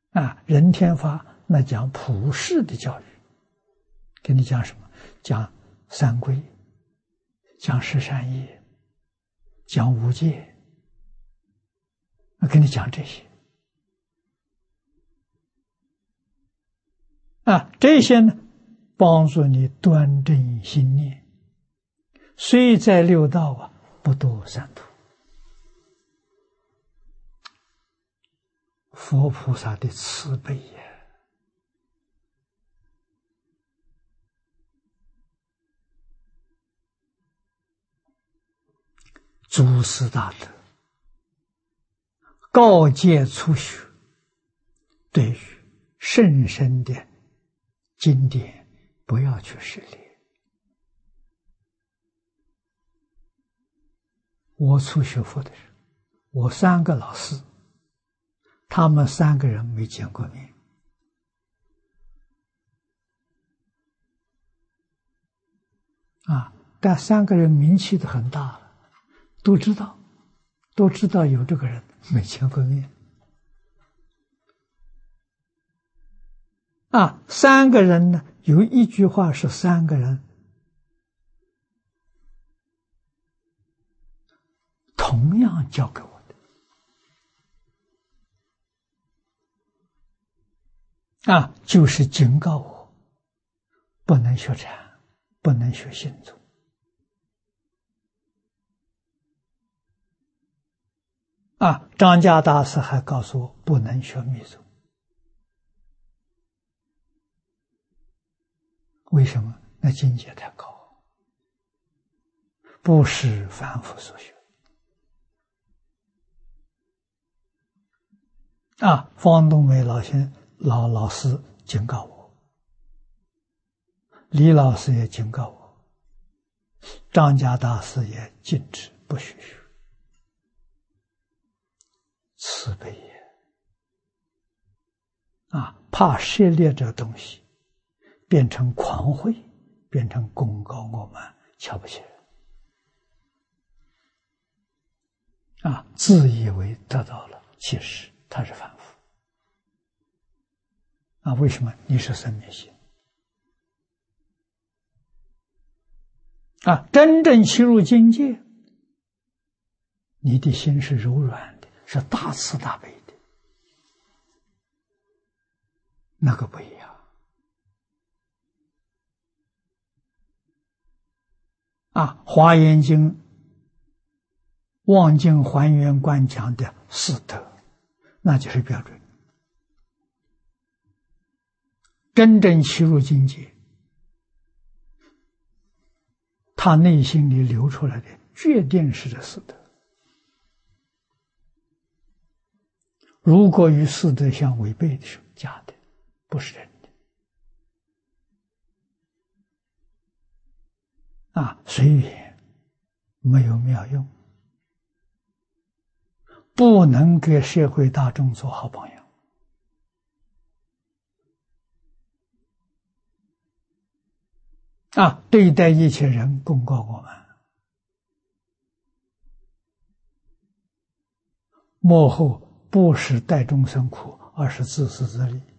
啊，人天法那讲普世的教育，给你讲什么？讲三规，讲十善业，讲五戒，我跟你讲这些。啊，这些呢，帮助你端正心念，虽在六道啊，不堕三途。佛菩萨的慈悲呀！祖师大德告诫初学，对于甚深的经典不要去涉猎。我初学佛的时候，我三个老师，他们三个人没见过面，啊，但三个人名气都很大了，都知道，都知道有这个人，没见过面。啊，三个人呢，有一句话是三个人同样教给我的，啊，就是警告我，不能学禅，不能学心宗。啊，张家大师还告诉我，不能学密宗。为什么？那境界太高，不是凡夫所学。啊，方东梅老先老老师警告我，李老师也警告我，张家大师也禁止不许学。慈悲也啊，怕涉猎这东西变成狂慧，变成功高我慢，瞧不起人啊，自以为得到了，其实他是凡夫啊。为什么？你是生灭心啊，真正契入境界，你的心是柔软的，是大慈大悲的，那个不一样啊。华严经望境还原观讲的四德，那就是标准。真正契入境界，他内心里流出来的决定是这四德。如果与四德相违背的时候，假的，不是真的。啊，随缘没有妙用，不能给社会大众做好榜样。啊，对待一切人功高我慢，幕后不是代众生苦，而是自私自利。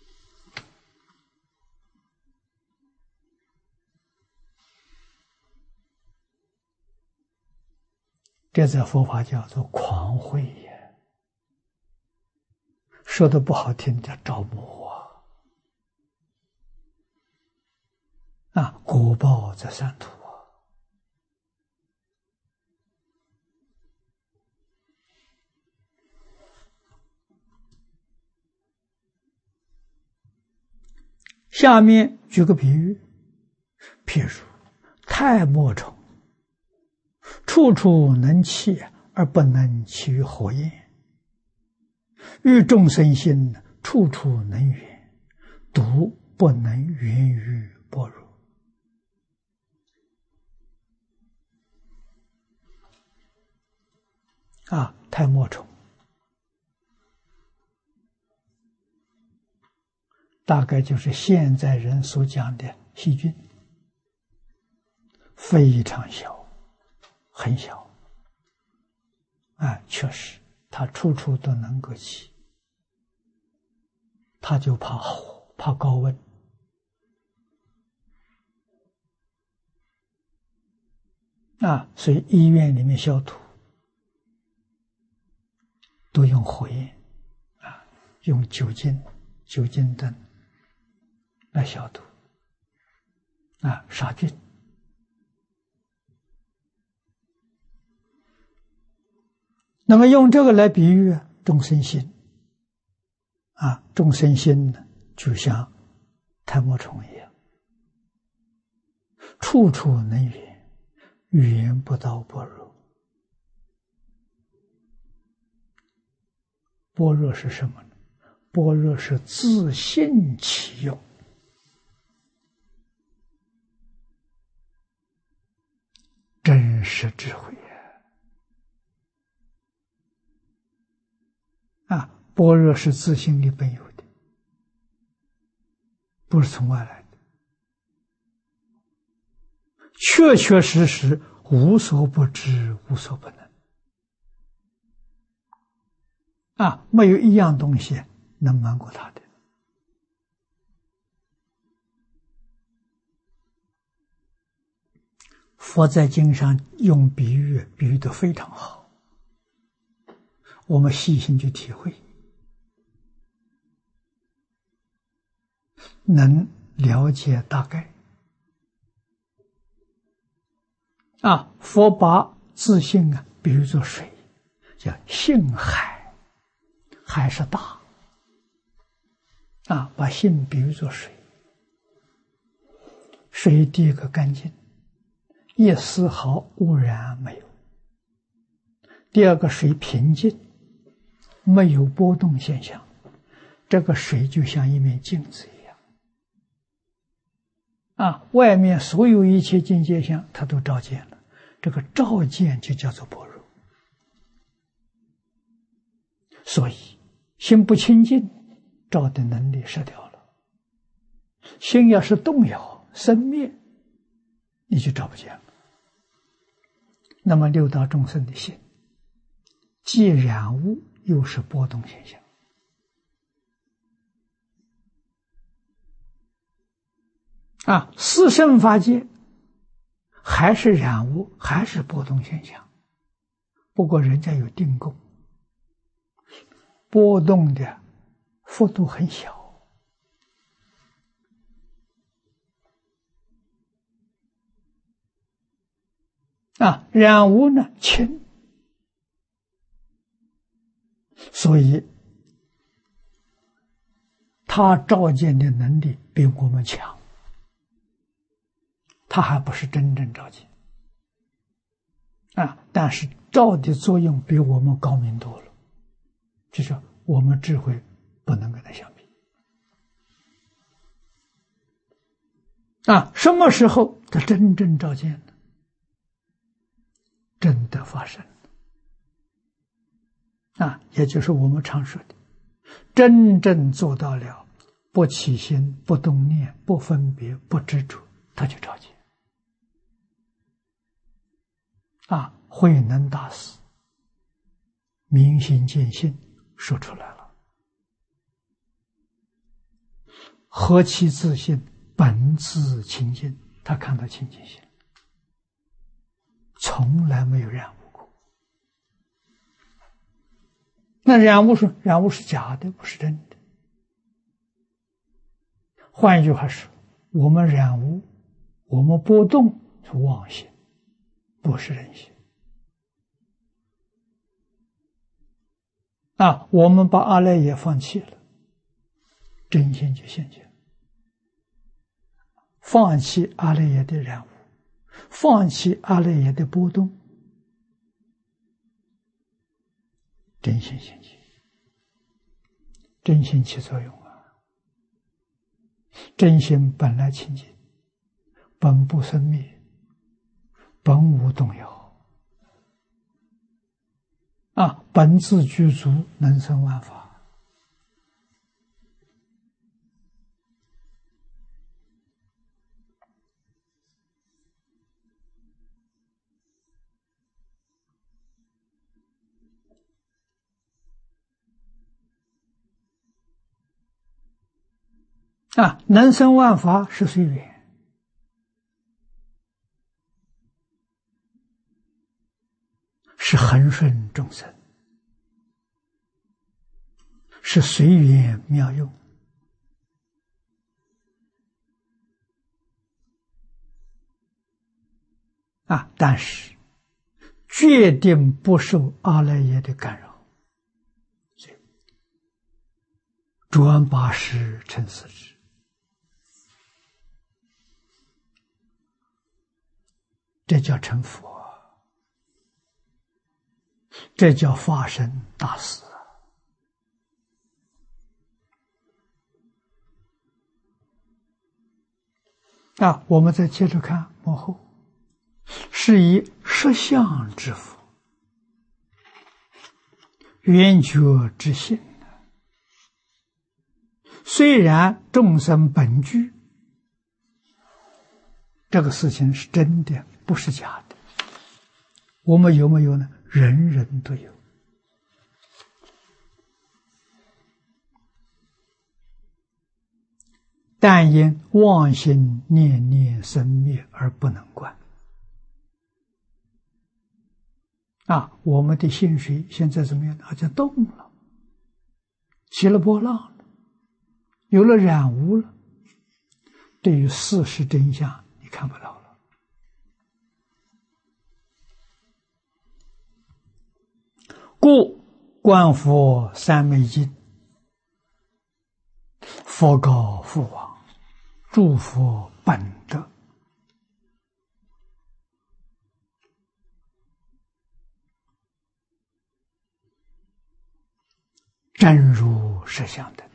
这在佛法叫做狂慧也，说的不好听叫着魔啊！啊，果报在三途啊！下面举个比喻，譬如太末虫，处处能起而不能起于火焰，欲众生心，处处能缘，独不能缘于般若。啊，太末虫大概就是现在人所讲的细菌，非常小，很小。啊，确实，它处处都能够起。 他就怕火，怕高温。啊，所以医院里面消毒都用火焰，啊，用酒精、酒精灯来消毒，啊，杀菌。那么用这个来比喻众生心，啊，众生心呢，就像檀木虫一样，处处能缘，缘不到般若。般若是什么呢？般若是自性其用，真实智慧啊！啊，般若是自性里本有的，不是从外来的，确确实实无所不知，无所不能。啊，没有一样东西能瞒过他的。佛在经上用比喻，比喻得非常好，我们细心去体会，能了解大概。啊，佛把自性啊比喻作水，叫性海。海是大，啊，把性比喻作水，水第一个干净，一丝毫污染没有；第二个水平静，没有波动现象，这个水就像一面镜子一样，啊，外面所有一切境界相，它都照见了，这个照见就叫做般若。所以心不清净，照的能力失掉了。心要是动摇生灭，你就照不见了。那么六道众生的心，既染污又是波动现象。啊，四圣法界还是染污，还是波动现象，不过人家有定功，波动的幅度很小。啊，染污呢轻，所以他照见的能力比我们强，他还不是真正照见啊，但是照的作用比我们高明多了，就是我们智慧不能跟他相比啊。什么时候他真正照见呢？真的发生啊，也就是我们常说的，真正做到了不起心、不动念、不分别、不执着，他就照见。啊，慧能大师明心见性说出来了，何其自信，本自清净，他看到清净心，从来没有染污过。那染污是染污是假的，不是真的。换一句话说，我们染污，我们波动是妄心，不是人心。啊，我们把阿赖耶放弃了，真心就现前。放弃阿赖耶的染污，放弃阿赖耶的波动，真心现前，真心起作用啊！真心本来清净，本不生灭，本无动摇。啊，本自具足，能生万法。 啊，能生万法是随缘，是恒顺众生，是随缘妙用。啊，但是决定不受阿赖耶的干扰。所以转八识成四智，这叫成佛，这叫发生大事啊！我们再接着看幕后，是以实相之佛，圆觉之性。虽然众生本具，这个事情是真的，不是假的。我们有没有呢？人人都有。但因妄心念念生灭而不能观。啊，我们的心水现在怎么样？好像动了，起了波浪了，有了染污了。对于事实真相，你看不到了。故观佛三昧经，佛告父王：诸佛本德，真如实相等，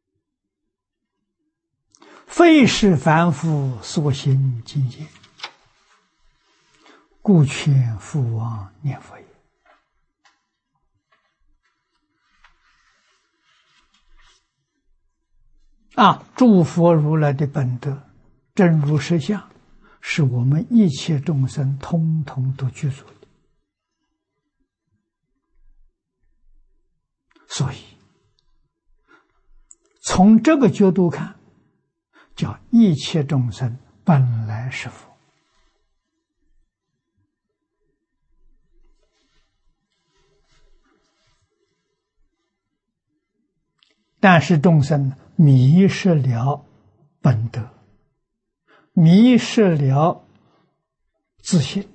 非是凡夫所行境界，故劝父王念佛也。啊，诸佛如来的本德真如实相，是我们一切众生通通都具足的。所以从这个角度看，叫一切众生本来是佛。但是众生迷失了本德，迷失了自信。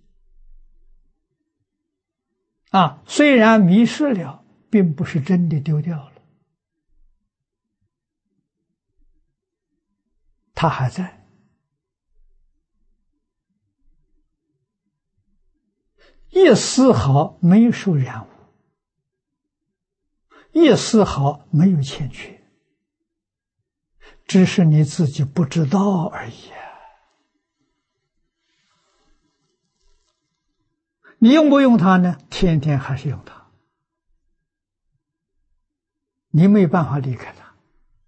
啊，虽然迷失了，并不是真的丢掉了，它还在。一丝毫没有受染污，一丝毫没有欠缺，只是你自己不知道而已啊。你用不用它呢？天天还是用它，你没有办法离开它。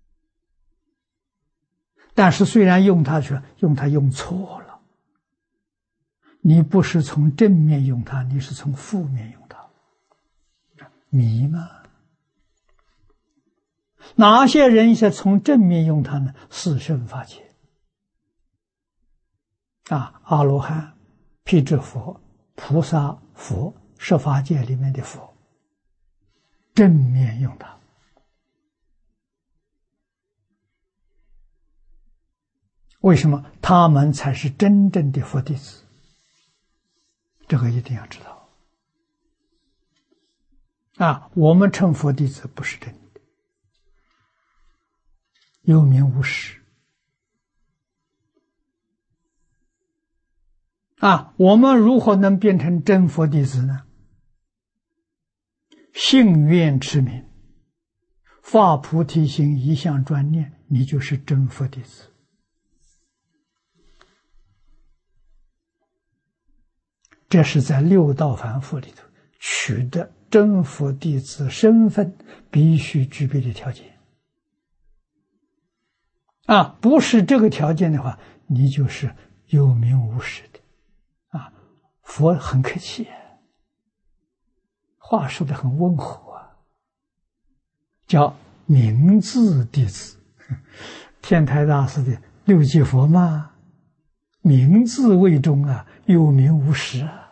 但是虽然用它是用它用错了，你不是从正面用它，你是从负面用它，迷吗？哪些人是从正面用它呢？四圣法界啊，阿罗汉、辟支佛、菩萨、佛，十法界里面的佛，正面用它。为什么？他们才是真正的佛弟子，这个一定要知道啊！我们称佛弟子不是真的，有名无实啊！我们如何能变成真佛弟子呢？信愿持名，发菩提心，一向专念，你就是真佛弟子。这是在六道凡夫里头取得真佛弟子身份必须具备的条件啊！不是这个条件的话，你就是有名无实的啊！佛很客气，话说得很温和啊，叫名字弟子， 天台大师的六界佛嘛，名字为宗啊，有名无实啊。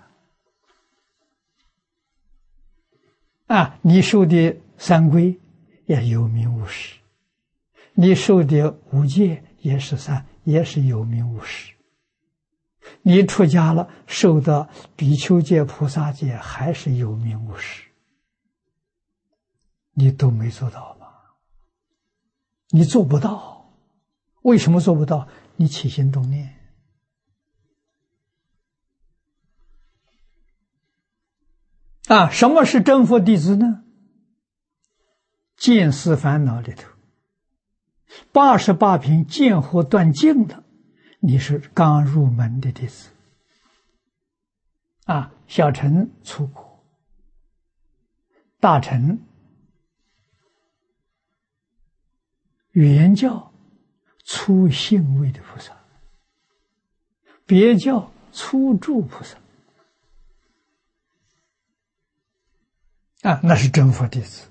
啊，你受的三规也有名无实，你受的五戒也是三，也是有名无实。你出家了，受的比丘戒、菩萨戒还是有名无实，你都没做到吗？你做不到，为什么做不到？你起心动念。啊，什么是真佛弟子呢？见思烦恼里头，八十八品见惑断尽了，你是刚入门的弟子。啊，小乘出果，大乘原教出性位的菩萨，别教出住菩萨。啊，那是真佛弟子。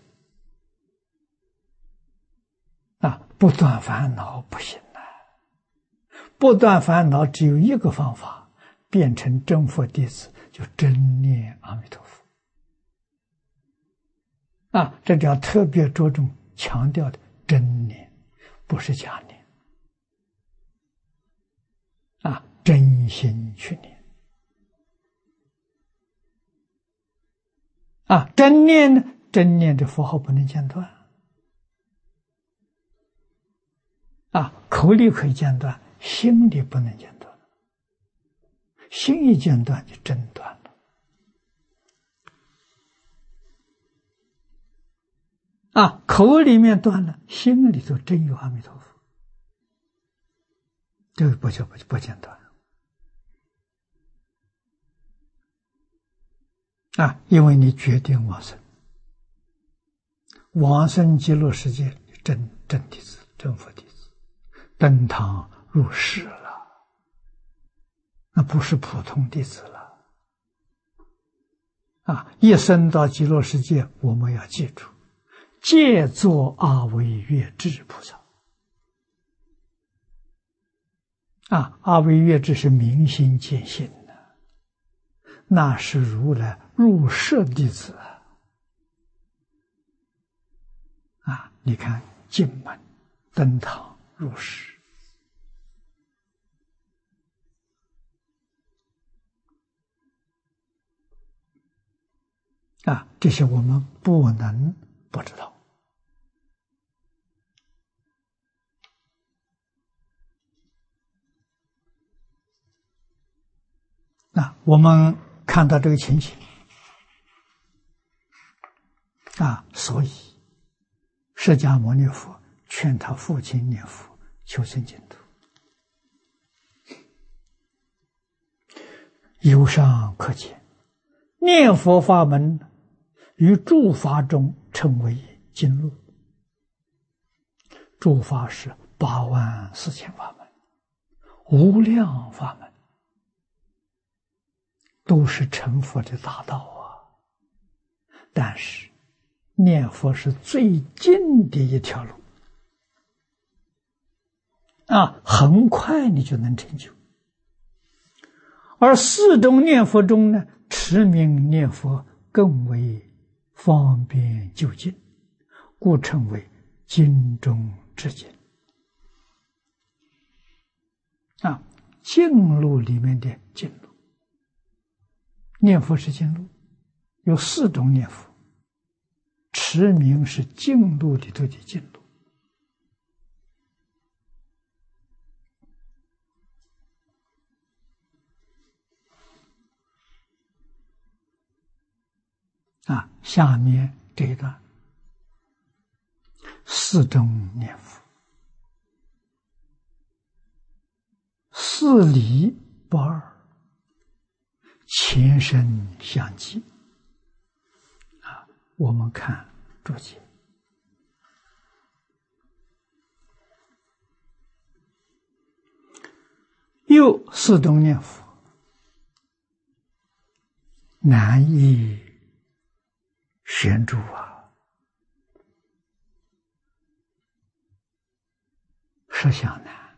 啊，不断烦恼不行啊！不断烦恼只有一个方法，变成真佛弟子，就真念阿弥陀佛。啊，这叫特别着重强调的真念，不是假念。啊，真心去念。啊，真念呢？真念的佛号不能间断。啊，口里可以间断，心里不能间断。心一间断就真断了。啊，口里面断了，心里头真有阿弥陀佛，这个不叫不不间断。啊，因为你决定往生，往生极乐世界真真弟子、真佛弟子，登堂入室了，那不是普通弟子了。啊，一生到极乐世界，我们要记住，借作阿惟越致菩萨。啊，阿惟越致是明心见性的，那是如来入室弟子啊！啊，你看进门、登堂、入室，啊，这些我们不能不知道。啊，我们看到这个情形，啊，所以释迦牟尼佛劝他父亲念佛求生净土。由上可见，念佛法门于诸法中称为经路。诸法是八万四千法门，无量法门，都是成佛的大道啊。但是念佛是最近的一条路啊，很快你就能成就。而四种念佛中呢，持名念佛更为方便就近，故称为经中之经。啊，经路里面的经路，念佛是经路，有四种念佛，持名是经路里头的经路。啊，下面这一段四种念佛，四理不二，前身相继。啊，我们看注解，又四种念佛，难以悬著啊， 设想难，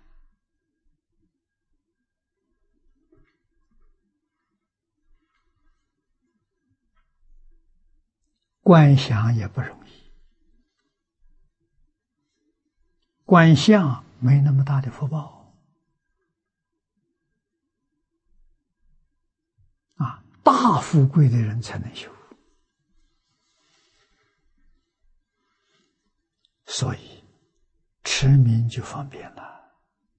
观想也不容易，观相没那么大的福报啊，大富贵的人才能修。所以持名就方便了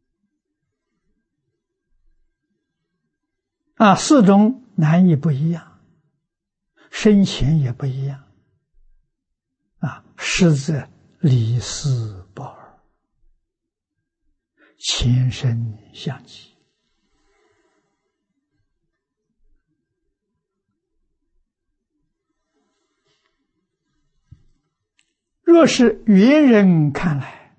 啊，四种难易不一样，深浅也不一样啊，实则离世不二，前生相继。若是愚人看来，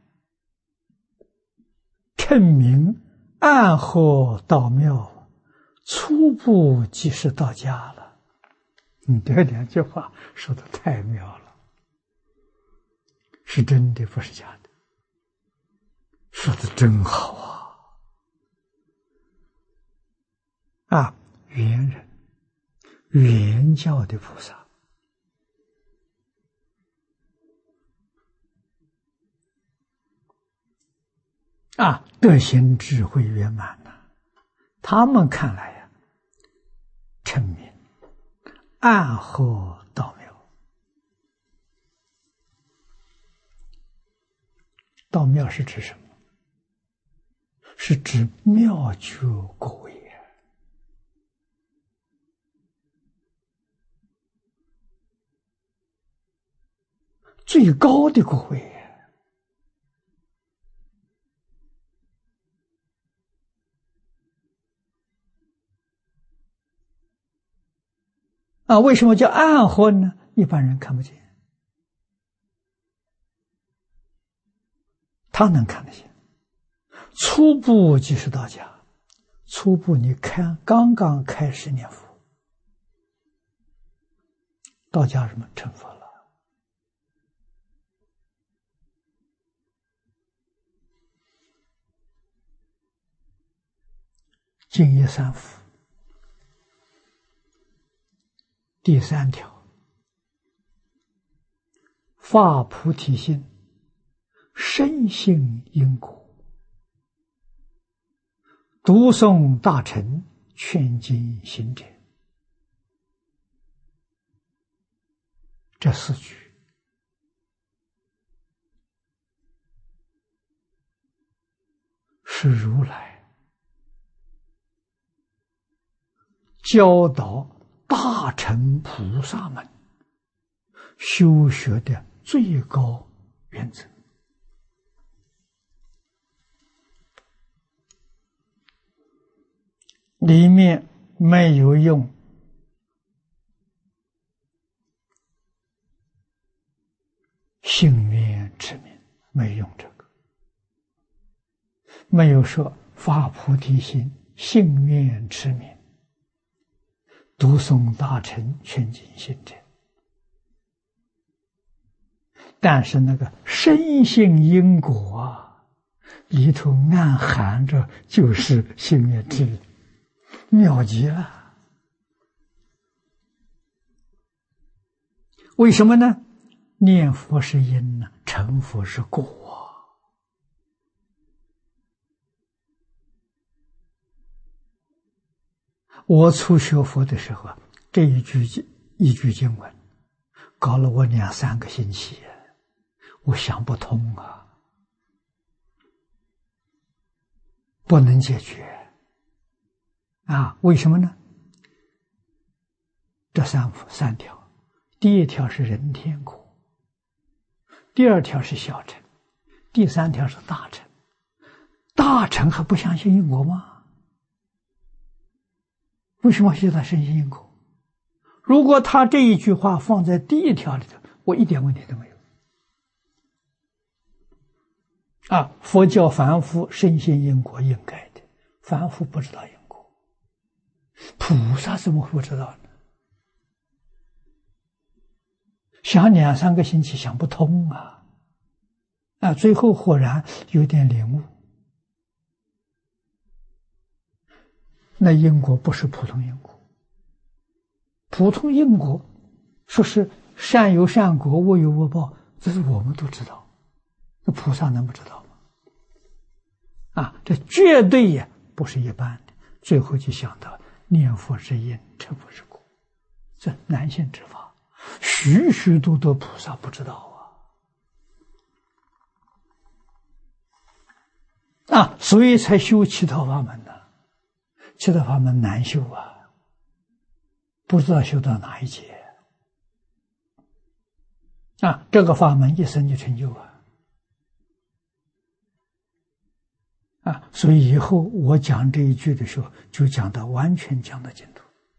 称名暗合道妙，初步即是到家了。嗯，这两句话说的太妙了，是真的，不是假的，说的真好啊！啊，圆人，圆教的菩萨。啊，德行智慧圆满呐、啊！他们看来呀、啊，称名暗合道妙。道妙是指什么？是指妙觉果位啊，最高的果位。啊，为什么叫暗合呢？一般人看不见，他能看得见。初步即是到家，初步你看刚刚开始念佛，到家什么成佛了？净业三福。第三条，发菩提心，深信因果，读诵大乘，劝进行者。这四句是如来教导大乘菩萨们修学的最高原则，里面没有用信愿持名，没用这个，没有说发菩提心，信愿持名，读诵大乘，劝进行者。但是那个深信因果啊，里头暗含着就是信愿持名，妙极了。为什么呢？念佛是因呢，成佛是果。我初学佛的时候啊，这一句一句经文搞了我两三个星期，我想不通啊，不能解决啊！为什么呢？这三三条，第一条是人天果，第二条是小乘，第三条是大乘。大乘还不相信因果吗？为什么现在深信因果？如果他这一句话放在第一条里头，我一点问题都没有。啊，佛教凡夫深信因果应该的，凡夫不知道因果，菩萨怎么会不知道呢？想两三个星期想不通啊！啊，最后忽然有点领悟， 那因果不是普通因果。普通因果说是善有善果，恶有恶报，这是我们都知道，那菩萨能不知道吗？啊，这绝对呀不是一般的。最后就想到念佛是因，成佛是果，这难信之法，许许多多菩萨不知道啊，啊，所以才修其他法门呢。其他法门难修啊，不知道修到哪一节啊，这个法门一生就成就啊。啊，所以以后我讲这一句的时候，就讲到完全讲到净土。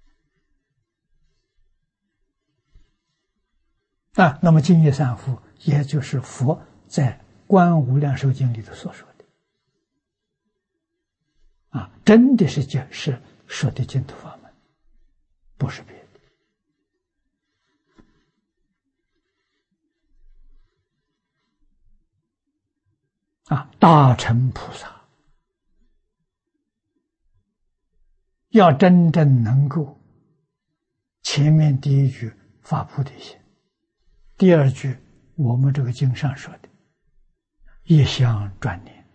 啊，那么净业三福，也就是佛在《观无量寿经》里头所说的，啊，真的是讲是说的净土法门，不是别的。啊，大乘菩萨要真正能够前面第一句发菩提心，第二句我们这个经上说的一向专念，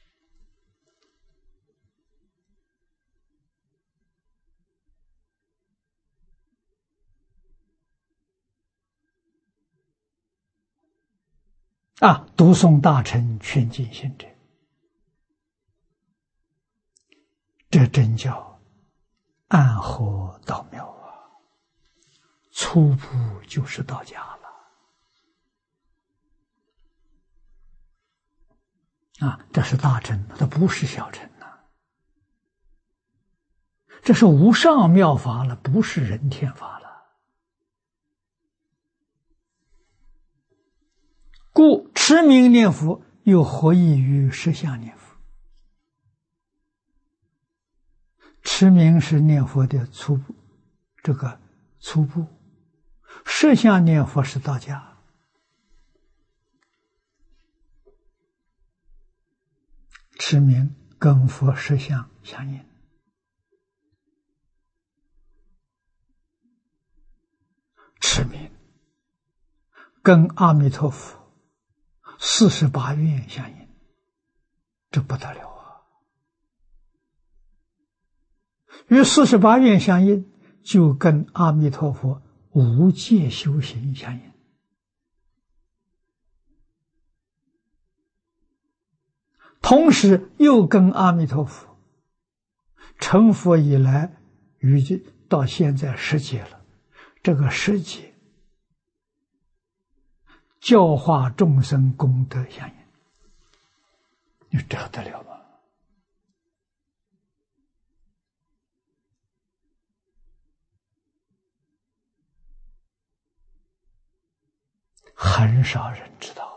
啊，读诵大乘劝进行者，这真叫暗合道妙啊，初步就是到家了啊！这是大乘，这不是小乘呐、啊，这是无上妙法了，不是人天法了。故持名念佛又何异于实相念佛？持名是念佛的初步，这个初步；实相念佛是到家。持名跟佛实相相应，持名跟阿弥陀佛四十八愿相应，这不得了啊！与四十八愿相应，就跟阿弥陀佛无界修行相应。同时又跟阿弥陀佛成佛以来与到现在十劫了，这个十劫教化众生功德相应，你这得了吗？很少人知道。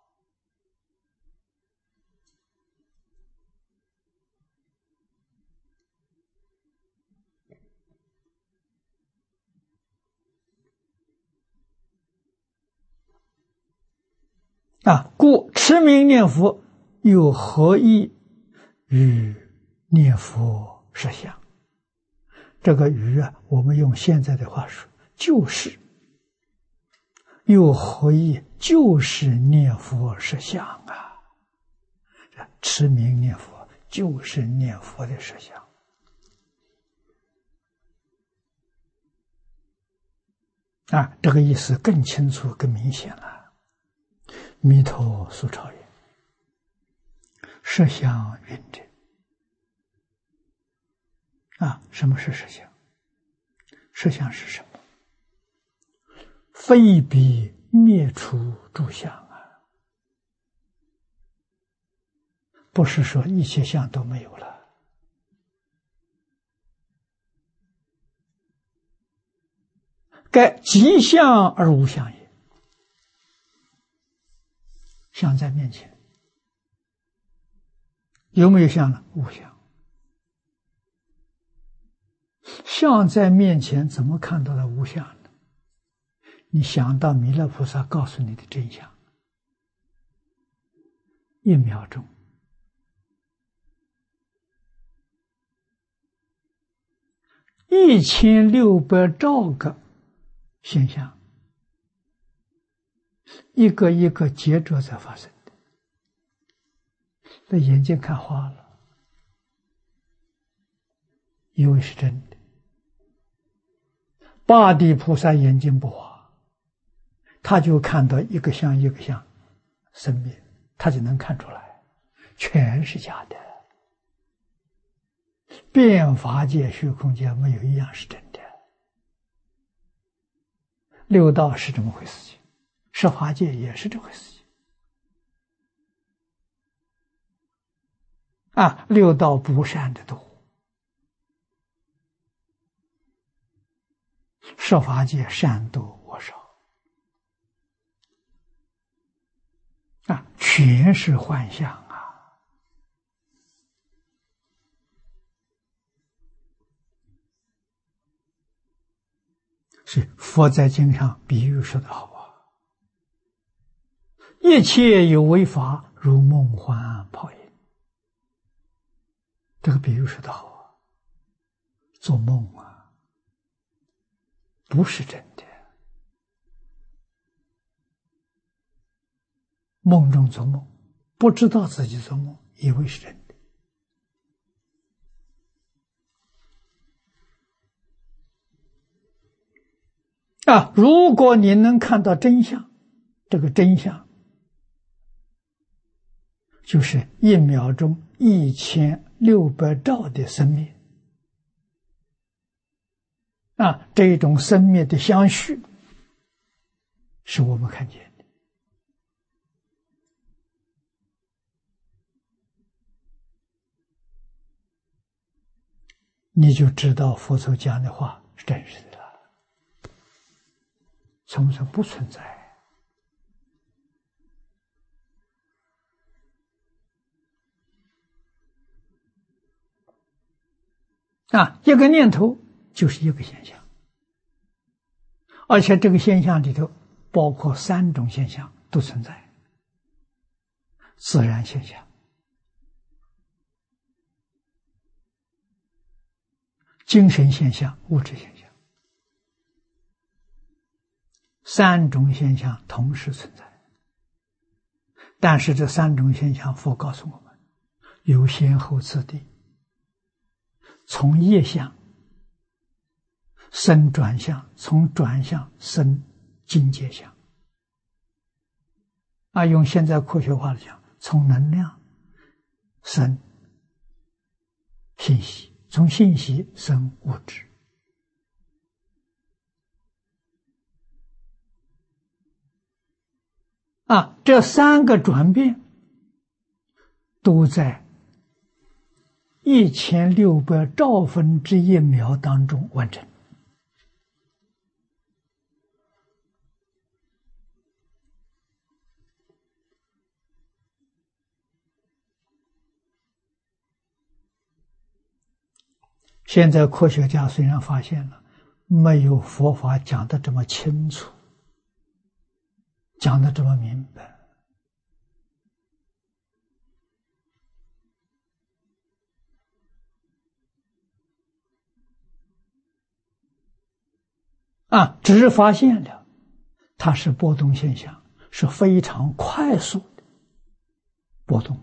啊，故持名念佛又何异于念佛实相？这个于啊，我们用现在的话说，就是又何异？就是念佛实相啊！持名念佛就是念佛的实相啊，这个意思更清楚、更明显了。弥陀苏超云：“实相云者。”啊，什么是实相？实相是什么？非彼灭除诸相啊！不是说一切相都没有了，该即相而无相也。相在面前，有没有相呢？无相。相在面前，怎么看到了无相呢？你想到弥勒菩萨告诉你的真相，一秒钟， 一千六百兆个现象，一个一个接着在发生的，那眼睛看花了，以为是真的。八地菩萨眼睛不花，他就看到一个像一个像生灭，他就能看出来，全是假的。变法界、虚空界没有一样是真的。六道是这么回事情，十法界也是这回事情。啊，六道不善的多，十法界善多我少。啊，全是幻象啊！是佛在经上比喻说的好啊，一切有为法，如梦幻泡影。这个比喻说的好啊，做梦啊，不是真的。梦中做梦，不知道自己做梦，以为是真的。啊，如果你能看到真相，这个真相就是一秒钟一千六百兆的生灭。啊，这种生灭的相续，是我们看见的。你就知道佛祖讲的话是真实的了，从此不存在。啊，一个念头就是一个现象，而且这个现象里头包括三种现象都存在：自然现象、精神现象、物质现象，三种现象同时存在。但是这三种现象，佛告诉我们有先后次第，从业相生转相，从转相生境界相。啊，用现在科学话来讲，从能量生信息，从信息生物质。啊，这三个转变都在一千六百兆分之一秒当中完成。现在科学家虽然发现了，没有佛法讲得这么清楚，讲得这么明白。啊，只是发现了它是波动现象，是非常快速的波动。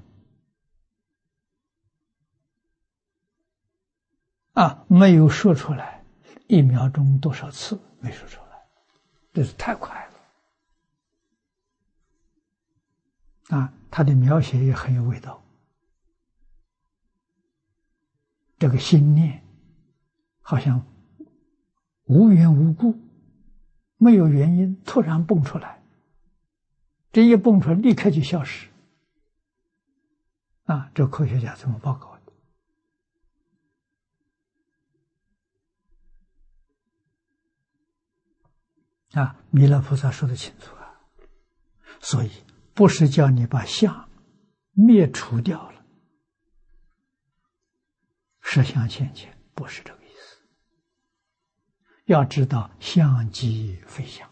啊，没有说出来一秒钟多少次，没说出来，这是太快了。啊，他的描写也很有味道。这个心念好像无缘无故，没有原因，突然蹦出来，这一蹦出来立刻就消失。啊，这科学家这么报告的。啊，弥勒菩萨说得清楚啊，所以不是叫你把相灭除掉了，实相现前，不是这个意思。要知道相即非相。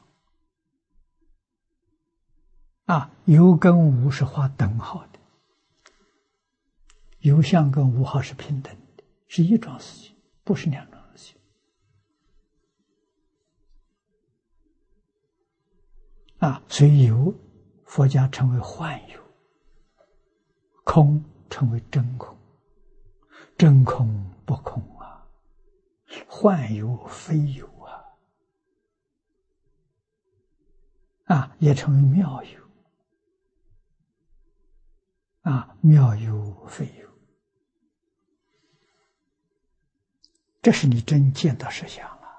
啊，有跟无是画等号的，有相跟无号是平等的，是一桩事情，不是两桩事情。 啊，所以有佛家称为幻有，空称为真空，真空不空啊，幻有非有啊，啊，也称为妙有，啊，妙有非有，这是你真见到实相了。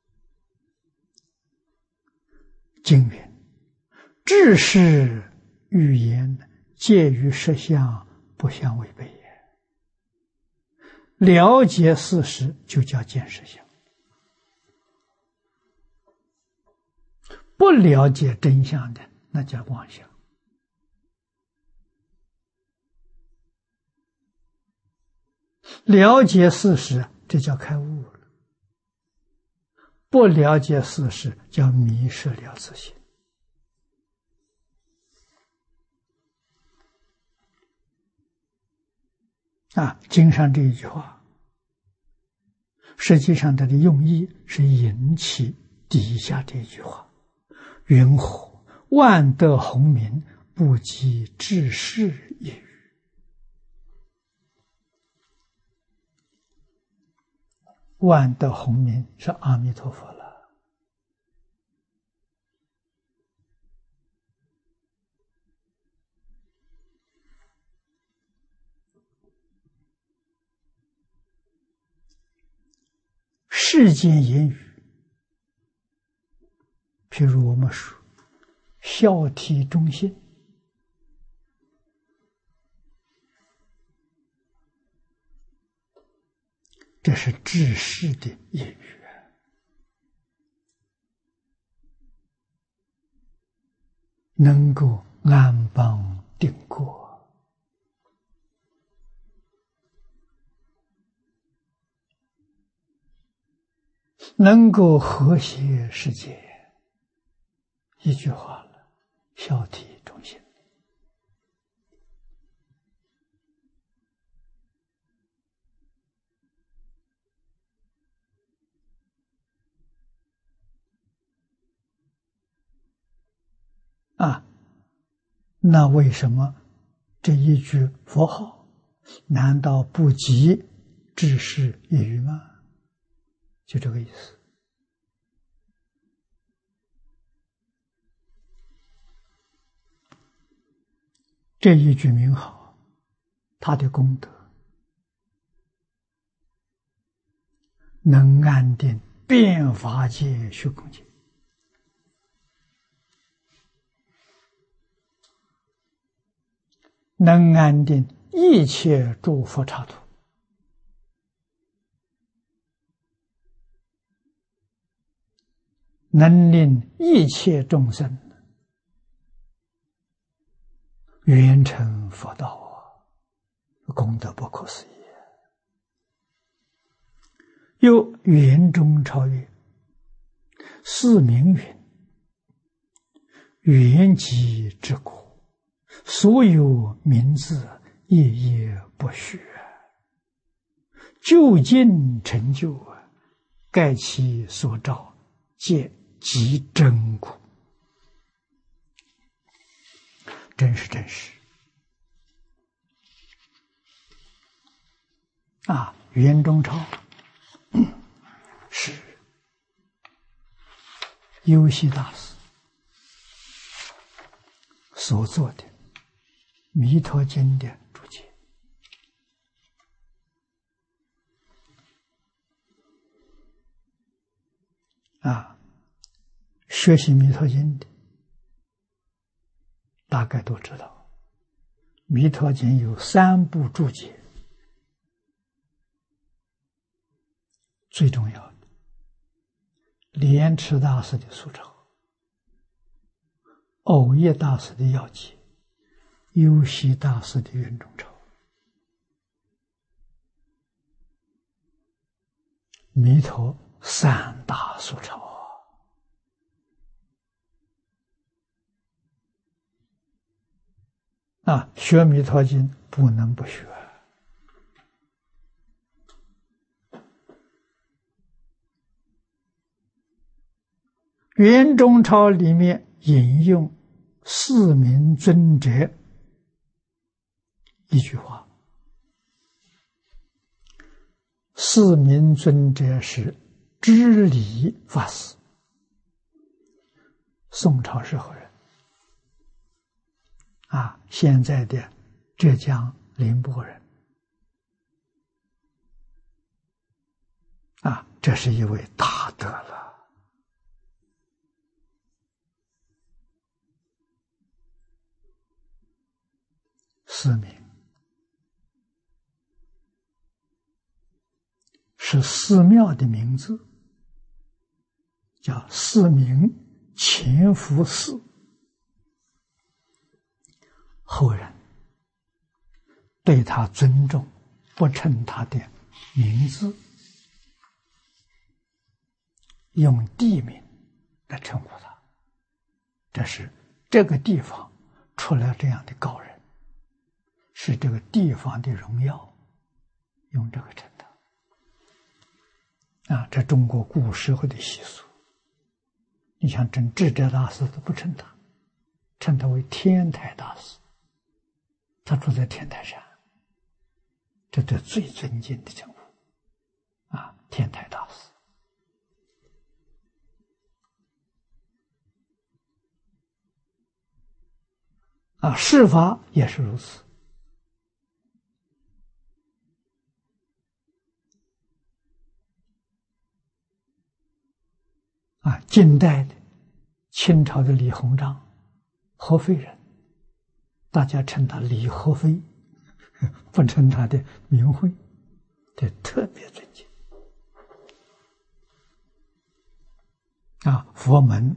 经云：知识语言介于实相，不相违背也。了解事实就叫见实相，不了解真相的那叫妄想。了解事实，这叫开悟了；不了解事实，叫迷失了自性。啊，经上这一句话，实际上它的用意是引起底下这一句话：云何万德洪名，不及治世也与？万德洪名是阿弥陀佛了。世间言语，譬如我们说孝悌忠信，这是治世的言语，能够安邦定国，能够和谐世界。一句话了，孝悌忠信。啊，那为什么这一句佛号难道不及治世业语吗？就这个意思。这一句名号，他的功德能安定遍法界虚空界，能安定一切诸佛刹土，能令一切众生圆成佛道啊，功德不可思议。又圆中超越，是名云：圆寂之果，所有名字夜夜不虚，究竟成就啊，盖其所照，皆即真故。真是真实啊！圆中超是优溪大师所做的《弥陀经》的注解啊，学习《弥陀经》的大概都知道，《弥陀经》有三部注解，最重要的莲池大师的疏钞，藕益大师的要解，优溪大师的圆中钞，弥陀三大疏钞啊！学弥陀经不能不学。圆中钞里面引用四明尊者一句话。四明尊者是知礼法师，宋朝时候人，啊，现在的浙江宁波人，啊，这是一位大德了。四明是寺庙的名字，叫四明前福寺。后人对他尊重，不称他的名字，用地名来称呼他。这是这个地方出了这样的高人，是这个地方的荣耀，用这个称他。啊，这中国古时候的习俗。你像真智者大师都不称他，称他为天台大师。他住在天台山，这是最尊敬的称呼啊，天台大师。啊，释法也是如此。啊，近代的清朝的李鸿章，合肥人，大家称他李合肥，不称他的名讳，这特别尊敬。啊，佛门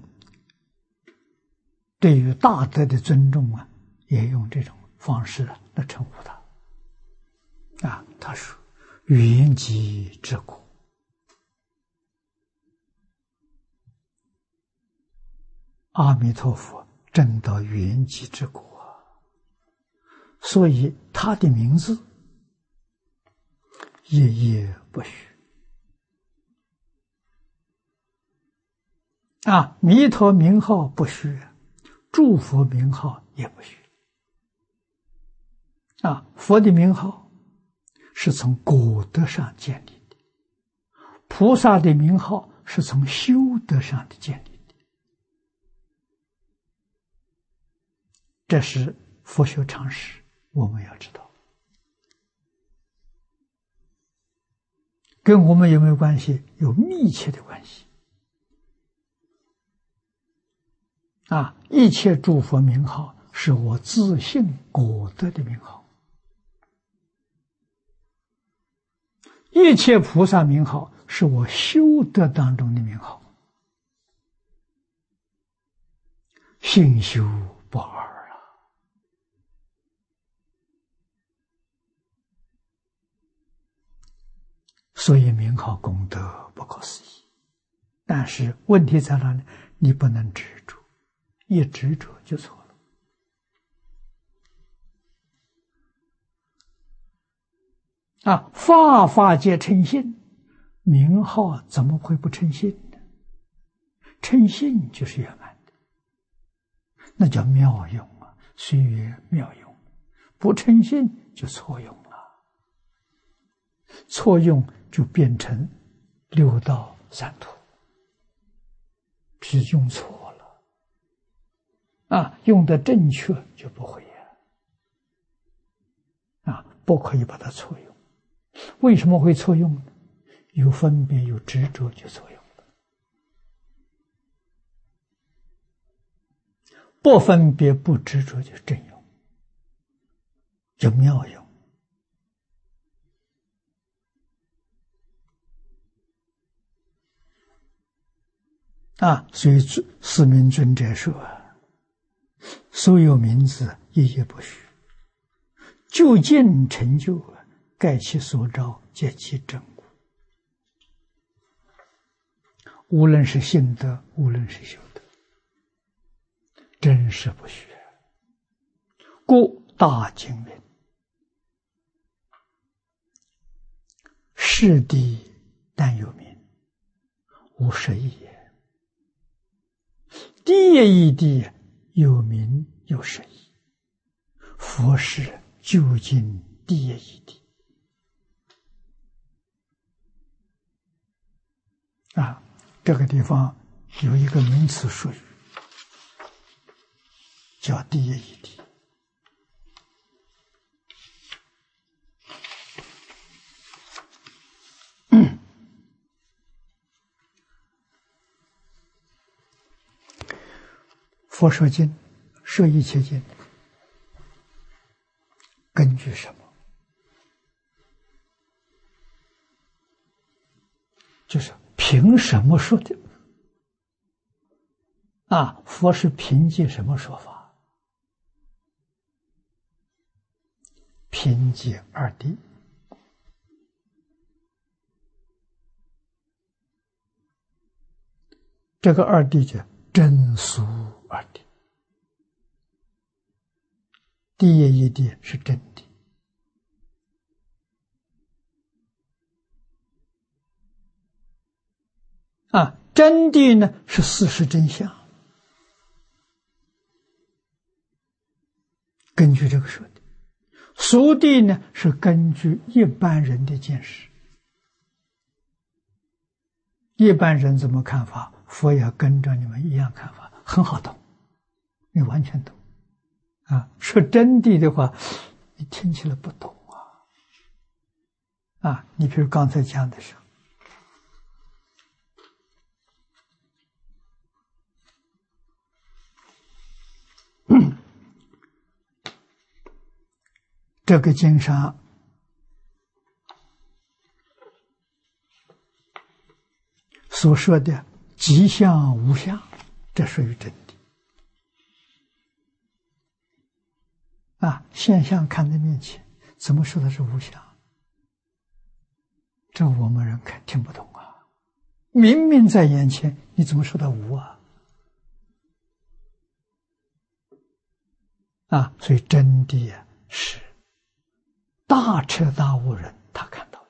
对于大德的尊重啊，也用这种方式来称呼他。啊，他说：“圆寂之果。”阿弥陀佛证到圆寂之果，所以他的名字夜夜不虚。啊，弥陀名号不虚，诸佛名号也不虚。啊，佛的名号是从果德上建立的，菩萨的名号是从修德上的建立。这是佛学常识，我们要知道。跟我们有没有关系？有密切的关系。啊，一切诸佛名号是我自信果德的名号，一切菩萨名号是我修德当中的名号，信修不二。所以名号功德不可思议，但是问题在哪里？你不能执着，一执着就错了。啊，法法皆称信，名号怎么会不称信呢？称信就是圆满的，那叫妙用啊，虽曰妙用，不称信就错用了，错用就变成六道三途，是用错了啊，用的正确就不会啊，啊，不可以把它错用。为什么会错用呢？有分别有执着就错用了，不分别不执着就正用，就妙用。啊，所以四明尊者说：“所有名字一一不虚，究竟成就，盖其所招，皆其真故。无论是信德，无论是修德，真实不虚。故大经云：是地但有名，无实义也。 第一义谛有名有实义，佛是究竟第一义谛啊。这个地方有一个名词术语，叫第一义谛。佛说经，说一切经，根据什么？就是凭什么说的？啊，佛是凭借什么说法？凭借二谛。这个二谛叫真俗二谛。第一义谛是真谛，啊，真谛呢是事实真相。根据这个说的，俗谛呢是根据一般人的见识。一般人怎么看法，佛也跟着你们一样看法，很好懂，你完全懂。啊，说真谛的话，你听起来不懂啊。啊，你比如刚才讲的时候，这个经上所说的吉相无相，这属于真谛。啊，现象看在面前，怎么说的是无相？这我们人看听不懂啊！明明在眼前，你怎么说它无啊？啊，所以真谛啊，是大彻大悟人他看到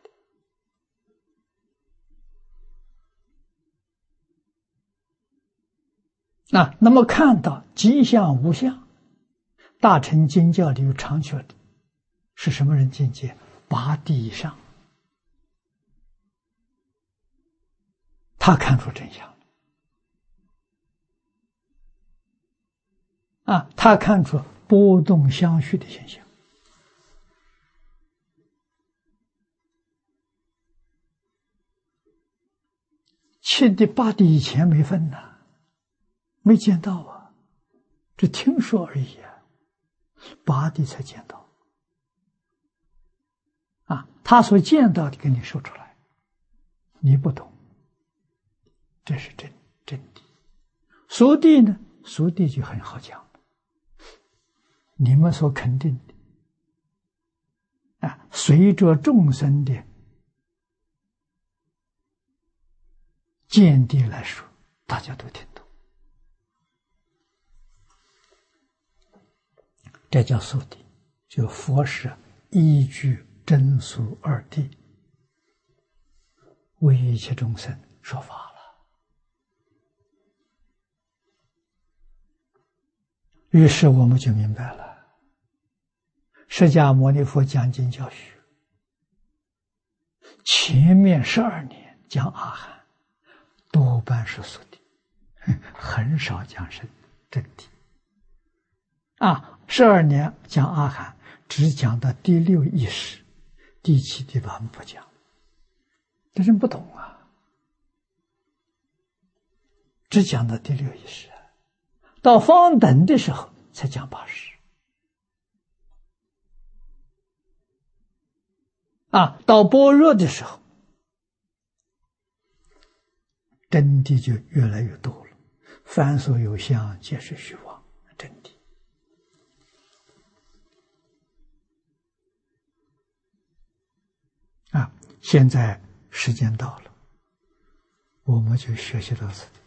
的。啊，那么看到吉相无相。大乘经教里有常学的，是什么人境界？八地以上，他看出真相啊，他看出波动相续的现象。七地八地以前没分呐，没见到啊，只听说而已啊。八地才见到啊，他所见到的给你说出来，你不懂，这是真真谛。俗谛呢，俗谛就很好讲，你们所肯定的啊，随着众生的见地来说，大家都听懂。这叫俗谛，就佛是依据真俗二谛，为一切众生说法了。于是我们就明白了，释迦牟尼佛讲经教学，前面十二年讲阿含，多半是俗谛，很少讲真真谛。啊，十二年讲阿含，只讲到第六意识，第七、第八不讲，这人不懂啊，只讲到第六意识，到方等的时候才讲八识，啊，到般若的时候，真谛就越来越多了，凡所有相，皆是虚妄，真谛。啊，现在时间到了，我们就学习到此。